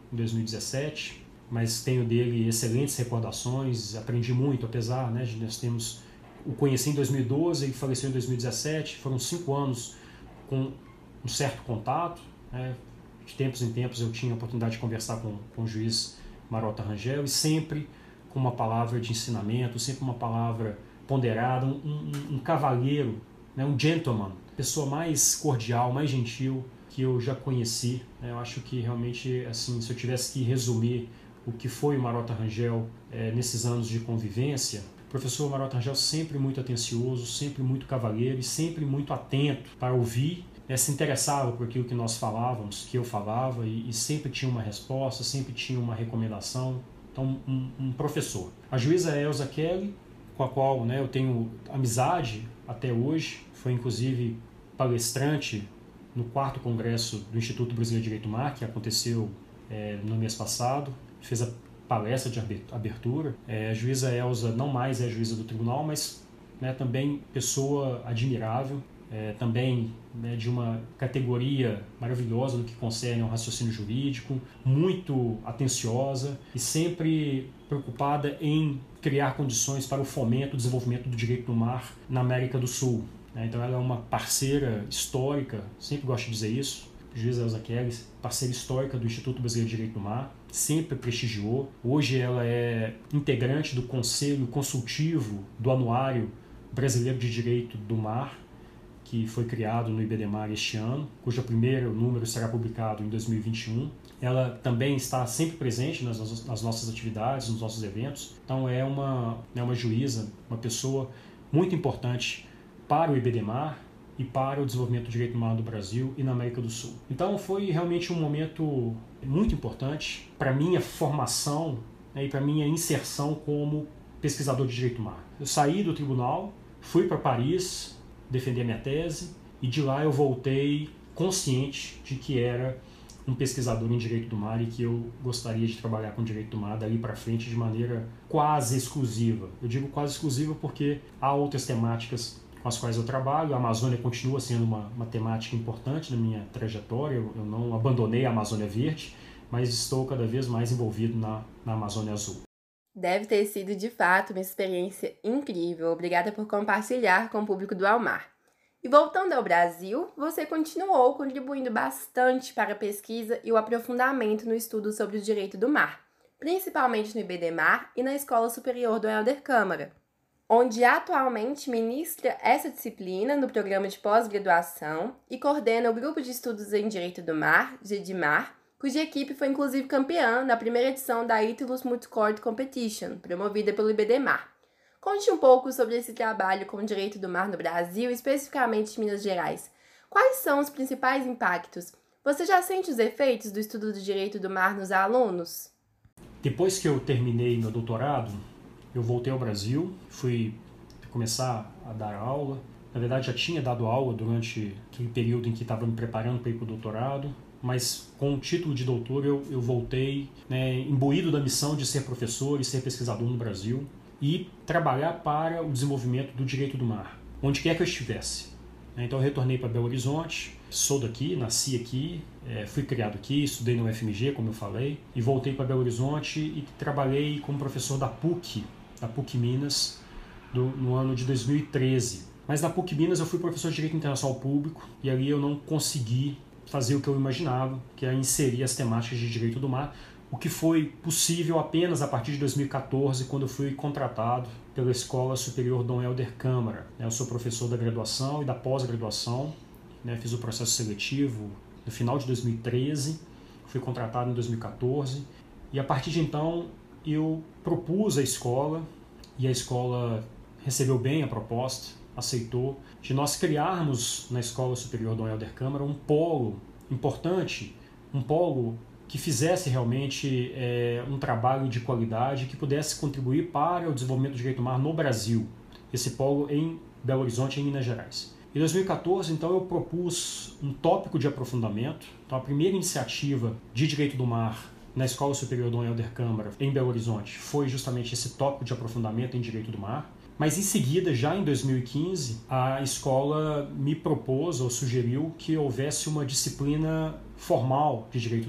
em dois mil e dezessete, mas tenho dele excelentes recordações, aprendi muito, apesar, né, de nós temos o conheci em dois mil e doze e faleceu em dois mil e dezessete, foram cinco anos com um certo contato, né, de tempos em tempos eu tinha a oportunidade de conversar com, com o juiz Marota Rangel, e sempre com uma palavra de ensinamento, sempre uma palavra ponderada, um, um, um cavalheiro, né, um gentleman, pessoa mais cordial, mais gentil que eu já conheci. Eu acho que realmente, assim, se eu tivesse que resumir o que foi o Marota Rangel é, nesses anos de convivência, o professor Marota Rangel sempre muito atencioso, sempre muito cavalheiro e sempre muito atento para ouvir, é, se interessava por aquilo que nós falávamos, que eu falava, e, e sempre tinha uma resposta, sempre tinha uma recomendação. Então, um, um professor. A juíza Elza Kelly, com a qual, né, eu tenho amizade até hoje, foi inclusive palestrante no quarto congresso do Instituto Brasileiro de Direito do Mar, que aconteceu é, no mês passado, fez a palestra de abertura. É, a juíza Elza não mais é juíza do tribunal, mas, né, também pessoa admirável, é, também, né, de uma categoria maravilhosa no que concerne ao raciocínio jurídico, muito atenciosa e sempre preocupada em criar condições para o fomento e desenvolvimento do direito do mar na América do Sul. Então ela é uma parceira histórica, sempre gosto de dizer isso, a juíza Elza Kelly, parceira histórica do Instituto Brasileiro de Direito do Mar, sempre prestigiou. Hoje ela é integrante do Conselho Consultivo do Anuário Brasileiro de Direito do Mar, que foi criado no IBDMAR este ano, cujo primeiro número será publicado em dois mil e vinte e um. Ela também está sempre presente nas, nas nossas atividades, nos nossos eventos. Então é uma, é uma juíza, uma pessoa muito importante para o IBDMAR e para o desenvolvimento do direito do mar do Brasil e na América do Sul. Então foi realmente um momento muito importante para a minha formação, né, e para a minha inserção como pesquisador de direito do mar. Eu saí do tribunal, fui para Paris defender a minha tese, e de lá eu voltei consciente de que era um pesquisador em direito do mar e que eu gostaria de trabalhar com direito do mar dali para frente de maneira quase exclusiva. Eu digo quase exclusiva porque há outras temáticas com as quais eu trabalho. A Amazônia continua sendo uma, uma temática importante na minha trajetória, eu, eu não abandonei a Amazônia Verde, mas estou cada vez mais envolvido na, na Amazônia Azul. Deve ter sido, de fato, uma experiência incrível. Obrigada por compartilhar com o público do Almar. E voltando ao Brasil, você continuou contribuindo bastante para a pesquisa e o aprofundamento no estudo sobre o direito do mar, principalmente no IBDMAR e na Escola Superior do Helder Câmara, onde atualmente ministra essa disciplina no programa de pós-graduação e coordena o Grupo de Estudos em Direito do Mar, GEDIMAR, cuja equipe foi inclusive campeã na primeira edição da ITLUS Multicourt Competition, promovida pelo IBDMAR. Conte um pouco sobre esse trabalho com o direito do mar no Brasil, especificamente em Minas Gerais. Quais são os principais impactos? Você já sente os efeitos do estudo do direito do mar nos alunos? Depois que eu terminei meu doutorado, eu voltei ao Brasil, fui começar a dar aula. Na verdade, já tinha dado aula durante aquele período em que estava me preparando para ir para o doutorado, mas com o título de doutor eu, eu voltei, né, imbuído da missão de ser professor e ser pesquisador no Brasil e trabalhar para o desenvolvimento do direito do mar, onde quer que eu estivesse. Então eu retornei para Belo Horizonte, sou daqui, nasci aqui, é, fui criado aqui, estudei no U F M G, como eu falei, e voltei para Belo Horizonte e trabalhei como professor da PUC, da PUC Minas, do, no ano de dois mil e treze. Mas na PUC Minas eu fui professor de Direito Internacional Público e ali eu não consegui fazer o que eu imaginava, que é inserir as temáticas de direito do mar, o que foi possível apenas a partir de dois mil e quatorze, quando eu fui contratado pela Escola Superior Dom Helder Câmara. Eu sou professor da graduação e da pós-graduação, fiz o processo seletivo no final de dois mil e treze, fui contratado em dois mil e quatorze, e a partir de então eu propus à escola, e a escola recebeu bem a proposta, aceitou, de nós criarmos na Escola Superior Dom Helder Câmara um polo importante, um polo que fizesse realmente é, um trabalho de qualidade que pudesse contribuir para o desenvolvimento do direito do mar no Brasil. Esse polo em Belo Horizonte, em Minas Gerais. Em dois mil e quatorze, então, eu propus um tópico de aprofundamento. Então, a primeira iniciativa de direito do mar na Escola Superior Dom Helder Câmara, em Belo Horizonte, foi justamente esse tópico de aprofundamento em direito do mar. Mas em seguida, já em dois mil e quinze, a escola me propôs ou sugeriu que houvesse uma disciplina formal de direito do mar.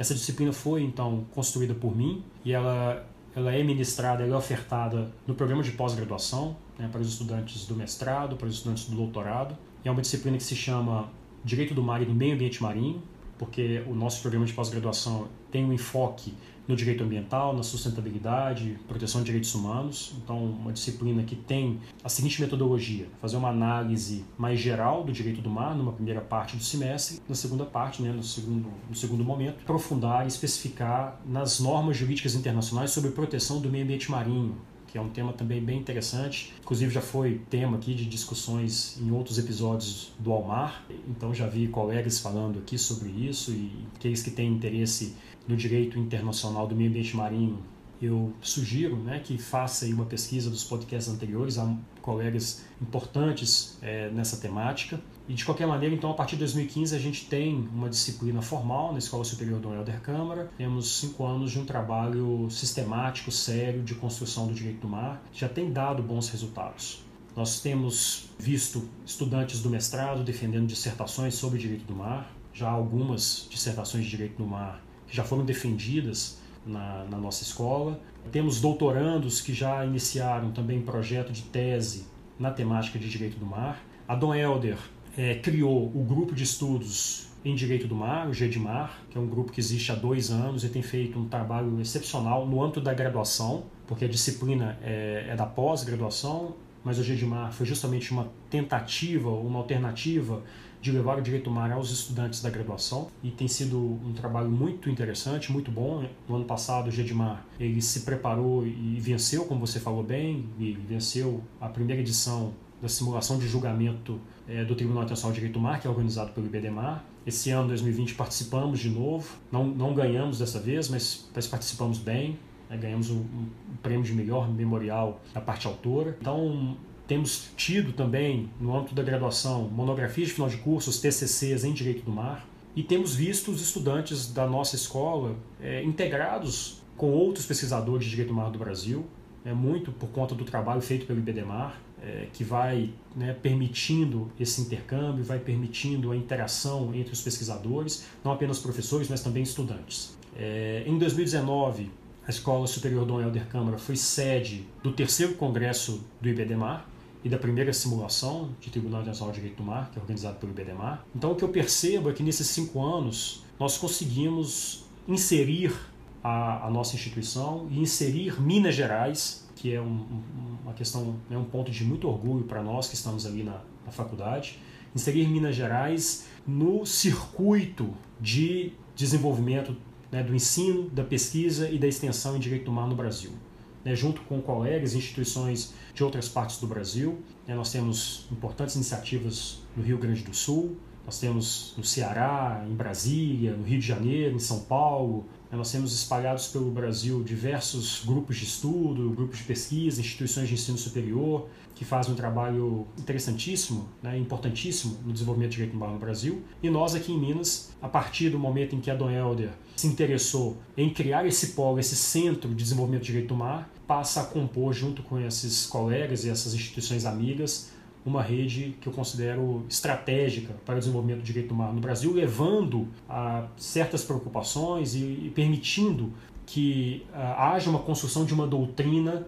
Essa disciplina foi, então, construída por mim e ela, ela é ministrada, ela é ofertada no programa de pós-graduação, né, para os estudantes do mestrado, para os estudantes do doutorado. E é uma disciplina que se chama Direito do Mar e do Meio Ambiente Marinho, porque o nosso programa de pós-graduação tem um enfoque no direito ambiental, na sustentabilidade, proteção de direitos humanos. Então, uma disciplina que tem a seguinte metodologia: fazer uma análise mais geral do direito do mar numa primeira parte do semestre, na segunda parte, né, no, segundo, no segundo momento, aprofundar e especificar nas normas jurídicas internacionais sobre proteção do meio ambiente marinho, que é um tema também bem interessante. Inclusive já foi tema aqui de discussões em outros episódios do Ao Mar, então já vi colegas falando aqui sobre isso, e aqueles que têm interesse no direito internacional do meio ambiente marinho, eu sugiro, né, que faça aí uma pesquisa dos podcasts anteriores, há colegas importantes é, nessa temática. E de qualquer maneira, então, a partir de dois mil e quinze a gente tem uma disciplina formal na Escola Superior Dom Helder Câmara. Temos cinco anos de um trabalho sistemático, sério, de construção do direito do mar. Já tem dado bons resultados. Nós temos visto estudantes do mestrado defendendo dissertações sobre direito do mar. Já há algumas dissertações de direito do mar que já foram defendidas na, na nossa escola. Temos doutorandos que já iniciaram também projeto de tese na temática de direito do mar. A Dom Helder é, criou o grupo de estudos em direito do mar, o GEDMAR, que é um grupo que existe há dois anos e tem feito um trabalho excepcional no âmbito da graduação, porque a disciplina é, é da pós-graduação, mas o GEDMAR foi justamente uma tentativa, uma alternativa de levar o direito do mar aos estudantes da graduação, e tem sido um trabalho muito interessante, muito bom. No ano passado o GEDMAR ele se preparou e venceu, como você falou bem, e venceu a primeira edição da simulação de julgamento é, do Tribunal Internacional de Direito do Mar, que é organizado pelo IBDMAR. Esse ano, dois mil e vinte, participamos de novo, não, não ganhamos dessa vez, mas, mas participamos bem, né? Ganhamos um, um prêmio de melhor memorial da parte autora. Então, temos tido também, no âmbito da graduação, monografias de final de cursos, T C Cs em Direito do Mar, e temos visto os estudantes da nossa escola é, integrados com outros pesquisadores de Direito do Mar do Brasil, é, muito por conta do trabalho feito pelo IBDMAR, é, que vai, né, permitindo esse intercâmbio, vai permitindo a interação entre os pesquisadores, não apenas professores, mas também estudantes. É, em dois mil e dezenove, a Escola Superior Dom Helder Câmara foi sede do terceiro congresso do IBDMAR, e da primeira simulação de Tribunal Internacional de Direito do Mar, que é organizado pelo IBDMAR. Então, o que eu percebo é que nesses cinco anos nós conseguimos inserir a, a nossa instituição e inserir Minas Gerais, que é um, um, uma questão, né, um ponto de muito orgulho para nós que estamos ali na, na faculdade, inserir Minas Gerais no circuito de desenvolvimento, né, do ensino, da pesquisa e da extensão em Direito do Mar no Brasil. Né, junto com colegas e instituições de outras partes do Brasil. Né, nós temos importantes iniciativas no Rio Grande do Sul, nós temos no Ceará, em Brasília, no Rio de Janeiro, em São Paulo. Né, nós temos espalhados pelo Brasil diversos grupos de estudo, grupos de pesquisa, instituições de ensino superior, que fazem um trabalho interessantíssimo, né, importantíssimo no desenvolvimento de direito do mar no Brasil. E nós aqui em Minas, a partir do momento em que a Dom Helder se interessou em criar esse polo, esse centro de desenvolvimento de direito do mar, passa a compor, junto com esses colegas e essas instituições amigas, uma rede que eu considero estratégica para o desenvolvimento do direito do mar no Brasil, levando a certas preocupações e, e permitindo que uh, haja uma construção de uma doutrina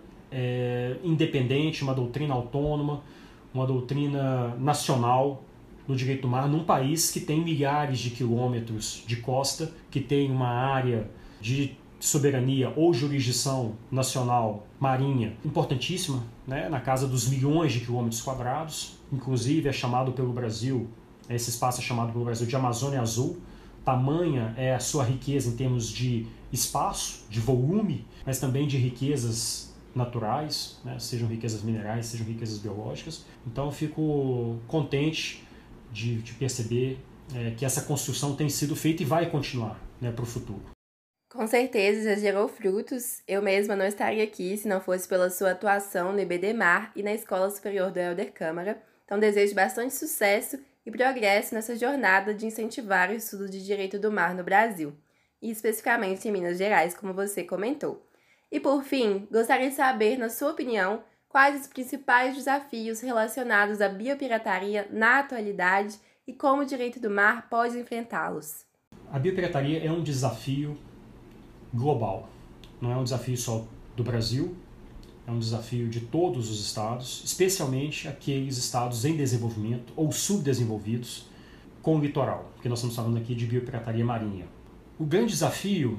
é, independente, uma doutrina autônoma, uma doutrina nacional no direito do mar, num país que tem milhares de quilômetros de costa, que tem uma área de soberania ou jurisdição nacional marinha importantíssima, né, na casa dos milhões de quilômetros quadrados. Inclusive é chamado pelo Brasil, esse espaço é chamado pelo Brasil de Amazônia Azul. Tamanha é a sua riqueza em termos de espaço, de volume, mas também de riquezas naturais, né, sejam riquezas minerais, sejam riquezas biológicas. Então eu fico contente de, de perceber é, que essa construção tem sido feita e vai continuar, né, para o futuro. Com certeza já gerou frutos. Eu mesma não estaria aqui se não fosse pela sua atuação no IBDMAR e na Escola Superior do Helder Câmara. Então desejo bastante sucesso e progresso nessa jornada de incentivar o estudo de direito do mar no Brasil, e especificamente em Minas Gerais, como você comentou. E por fim, gostaria de saber, na sua opinião, quais os principais desafios relacionados à biopirataria na atualidade e como o direito do mar pode enfrentá-los. A biopirataria é um desafio global. Não é um desafio só do Brasil, é um desafio de todos os estados, especialmente aqueles estados em desenvolvimento ou subdesenvolvidos com o litoral, porque nós estamos falando aqui de biopirataria marinha. O grande desafio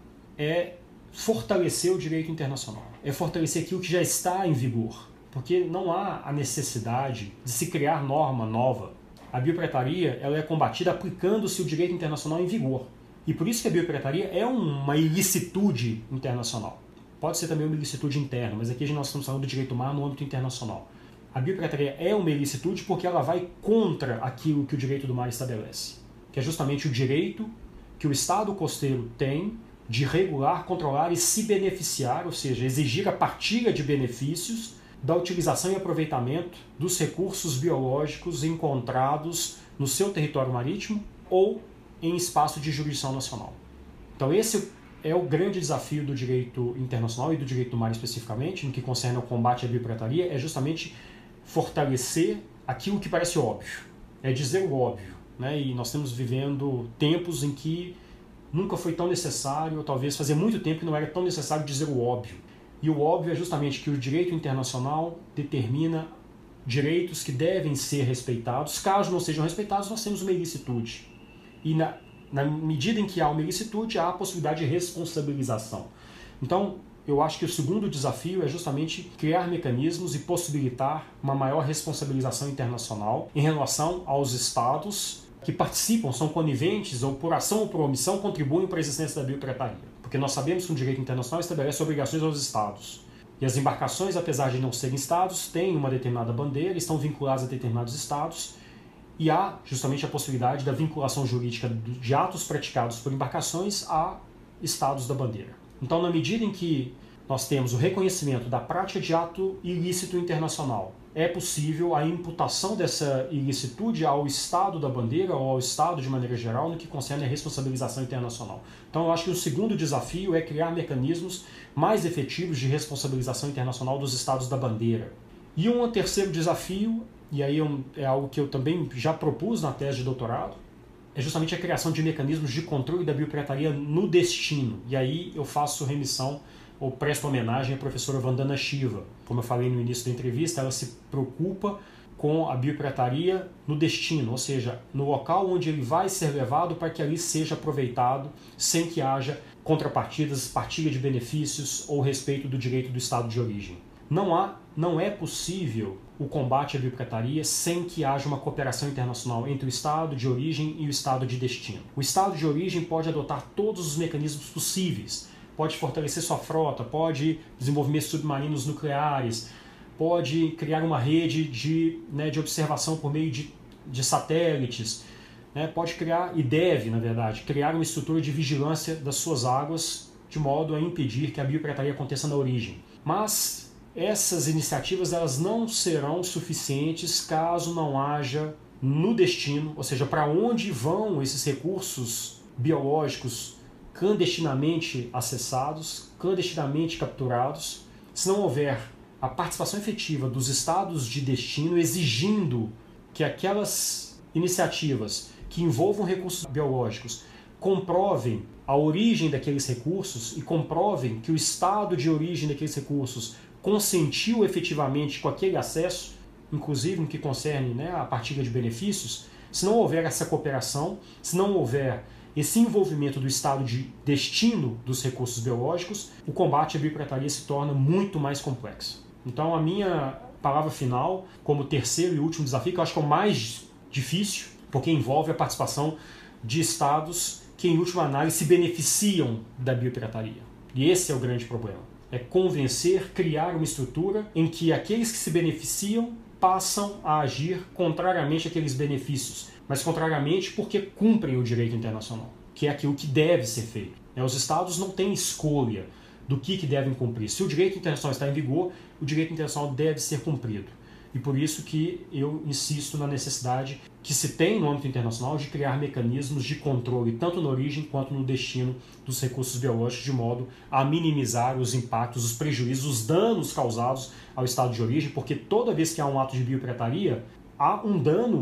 é fortalecer o direito internacional, é fortalecer aquilo que já está em vigor, porque não há a necessidade de se criar norma nova. A biopirataria ela é combatida aplicando-se o direito internacional em vigor. E por isso que a biopirataria é uma ilicitude internacional. Pode ser também uma ilicitude interna, mas aqui nós estamos falando do direito do mar no âmbito internacional. A biopirataria é uma ilicitude porque ela vai contra aquilo que o direito do mar estabelece, que é justamente o direito que o Estado costeiro tem de regular, controlar e se beneficiar, ou seja, exigir a partilha de benefícios da utilização e aproveitamento dos recursos biológicos encontrados no seu território marítimo ou em espaço de jurisdição nacional. Então esse é o grande desafio do direito internacional e do direito do mar especificamente, no que concerne ao combate à biopirataria, é justamente fortalecer aquilo que parece óbvio, é dizer o óbvio, né? E nós estamos vivendo tempos em que nunca foi tão necessário, ou talvez fazia muito tempo que não era tão necessário dizer o óbvio. E o óbvio é justamente que o direito internacional determina direitos que devem ser respeitados. Caso não sejam respeitados, nós temos uma ilicitude. E na, na medida em que há uma ilicitude, há a possibilidade de responsabilização. Então, eu acho que o segundo desafio é justamente criar mecanismos e possibilitar uma maior responsabilização internacional em relação aos estados que participam, são coniventes ou por ação ou por omissão contribuem para a existência da biopirataria. Porque nós sabemos que o direito internacional estabelece obrigações aos estados. E as embarcações, apesar de não serem estados, têm uma determinada bandeira, estão vinculadas a determinados estados, e há justamente a possibilidade da vinculação jurídica de atos praticados por embarcações a estados da bandeira. Então, na medida em que nós temos o reconhecimento da prática de ato ilícito internacional, é possível a imputação dessa ilicitude ao Estado da bandeira ou ao Estado de maneira geral no que concerne a responsabilização internacional. Então eu acho que o segundo desafio é criar mecanismos mais efetivos de responsabilização internacional dos Estados da bandeira. E um terceiro desafio, e aí é algo que eu também já propus na tese de doutorado, é justamente a criação de mecanismos de controle da biopirataria no destino. E aí eu faço remissão ou presto homenagem à professora Vandana Shiva. Como eu falei no início da entrevista, ela se preocupa com a biopirataria no destino, ou seja, no local onde ele vai ser levado para que ali seja aproveitado sem que haja contrapartidas, partilha de benefícios ou respeito do direito do estado de origem. Não há, não é possível o combate à biopirataria sem que haja uma cooperação internacional entre o estado de origem e o estado de destino. O estado de origem pode adotar todos os mecanismos possíveis, pode fortalecer sua frota, pode desenvolver submarinos nucleares, pode criar uma rede de, né, de observação por meio de, de satélites, né, pode criar, e deve, na verdade, criar uma estrutura de vigilância das suas águas de modo a impedir que a biopirataria aconteça na origem. Mas essas iniciativas elas não serão suficientes caso não haja no destino, ou seja, para onde vão esses recursos biológicos clandestinamente acessados, clandestinamente capturados, se não houver a participação efetiva dos estados de destino exigindo que aquelas iniciativas que envolvam recursos biológicos comprovem a origem daqueles recursos e comprovem que o estado de origem daqueles recursos consentiu efetivamente com aquele acesso, inclusive no que concerne, né, a partilha de benefícios. Se não houver essa cooperação, se não houver esse envolvimento do estado de destino dos recursos biológicos, o combate à biopirataria se torna muito mais complexo. Então a minha palavra final, como terceiro e último desafio, que eu acho que é o mais difícil, porque envolve a participação de estados que em última análise se beneficiam da biopirataria. E esse é o grande problema. É convencer, criar uma estrutura em que aqueles que se beneficiam passam a agir contrariamente àqueles benefícios, mas contrariamente porque cumprem o direito internacional, que é aquilo que deve ser feito. Os estados não têm escolha do que, que devem cumprir. Se o direito internacional está em vigor, o direito internacional deve ser cumprido. E por isso que eu insisto na necessidade que se tem no âmbito internacional de criar mecanismos de controle tanto na origem quanto no destino dos recursos biológicos, de modo a minimizar os impactos, os prejuízos, os danos causados ao estado de origem, porque toda vez que há um ato de biopirataria, há um dano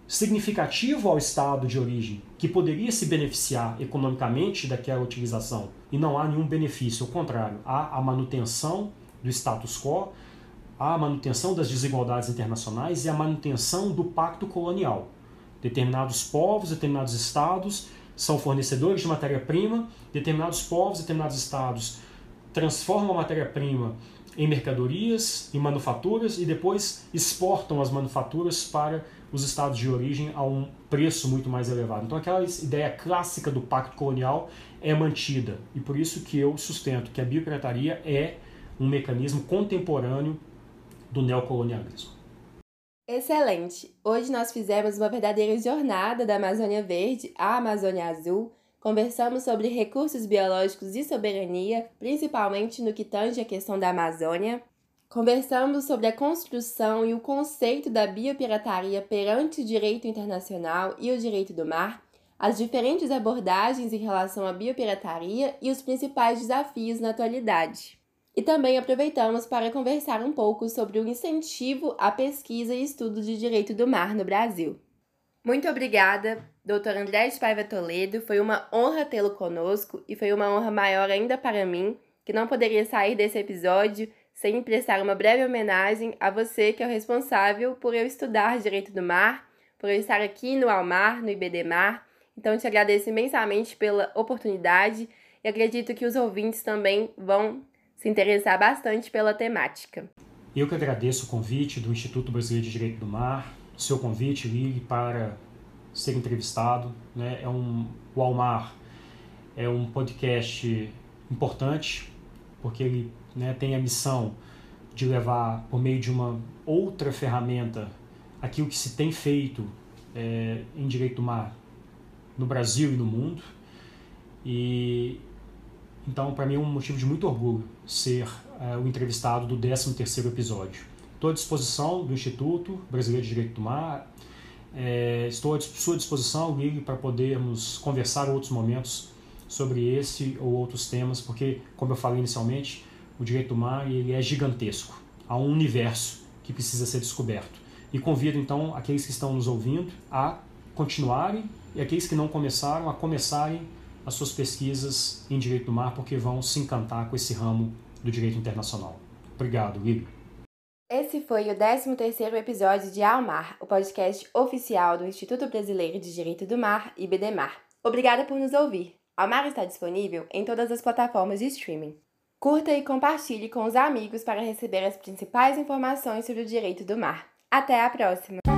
significativo ao estado de origem, que poderia se beneficiar economicamente daquela utilização, e não há nenhum benefício, ao contrário, há a manutenção do status quo, há a manutenção das desigualdades internacionais e a manutenção do pacto colonial. Determinados povos, determinados estados são fornecedores de matéria-prima, determinados povos, determinados estados transformam a matéria-prima em mercadorias, em manufaturas e depois exportam as manufaturas para os estados de origem a um preço muito mais elevado. Então aquela ideia clássica do pacto colonial é mantida e por isso que eu sustento que a biopirataria é um mecanismo contemporâneo do neocolonialismo. Excelente! Hoje nós fizemos uma verdadeira jornada da Amazônia Verde à Amazônia Azul. Conversamos sobre recursos biológicos e soberania, principalmente no que tange a questão da Amazônia. Conversamos sobre a construção e o conceito da biopirataria perante o direito internacional e o direito do mar, as diferentes abordagens em relação à biopirataria e os principais desafios na atualidade. E também aproveitamos para conversar um pouco sobre o incentivo à pesquisa e estudo de direito do mar no Brasil. Muito obrigada, doutor André de Paiva Toledo. Foi uma honra tê-lo conosco e foi uma honra maior ainda para mim, que não poderia sair desse episódio sem prestar uma breve homenagem a você, que é o responsável por eu estudar direito do mar, por eu estar aqui no Almar, no IBDMar. Então, te agradeço imensamente pela oportunidade e acredito que os ouvintes também vão se interessar bastante pela temática. Eu que agradeço o convite do Instituto Brasileiro de Direito do Mar, o seu convite, Lili, para ser entrevistado. Né? É um, o Almar é um podcast importante, porque ele, né, tem a missão de levar, por meio de uma outra ferramenta, aquilo que se tem feito é, em direito do mar no Brasil e no mundo. E então, para mim, é um motivo de muito orgulho ser é, o entrevistado do décimo terceiro episódio. Estou à disposição do Instituto Brasileiro de Direito do Mar. É, estou à sua disposição, Lili, para podermos conversar em outros momentos sobre esse ou outros temas, porque, como eu falei inicialmente, o direito do mar ele é gigantesco. Há um universo que precisa ser descoberto. E convido, então, aqueles que estão nos ouvindo a continuarem e aqueles que não começaram a começarem as suas pesquisas em direito do mar, porque vão se encantar com esse ramo do direito internacional. Obrigado, Lili. Esse foi o décimo terceiro episódio de Ao Mar, o podcast oficial do Instituto Brasileiro de Direito do Mar, IBDMar. Obrigada por nos ouvir. Ao Mar está disponível em todas as plataformas de streaming. Curta e compartilhe com os amigos para receber as principais informações sobre o direito do mar. Até a próxima!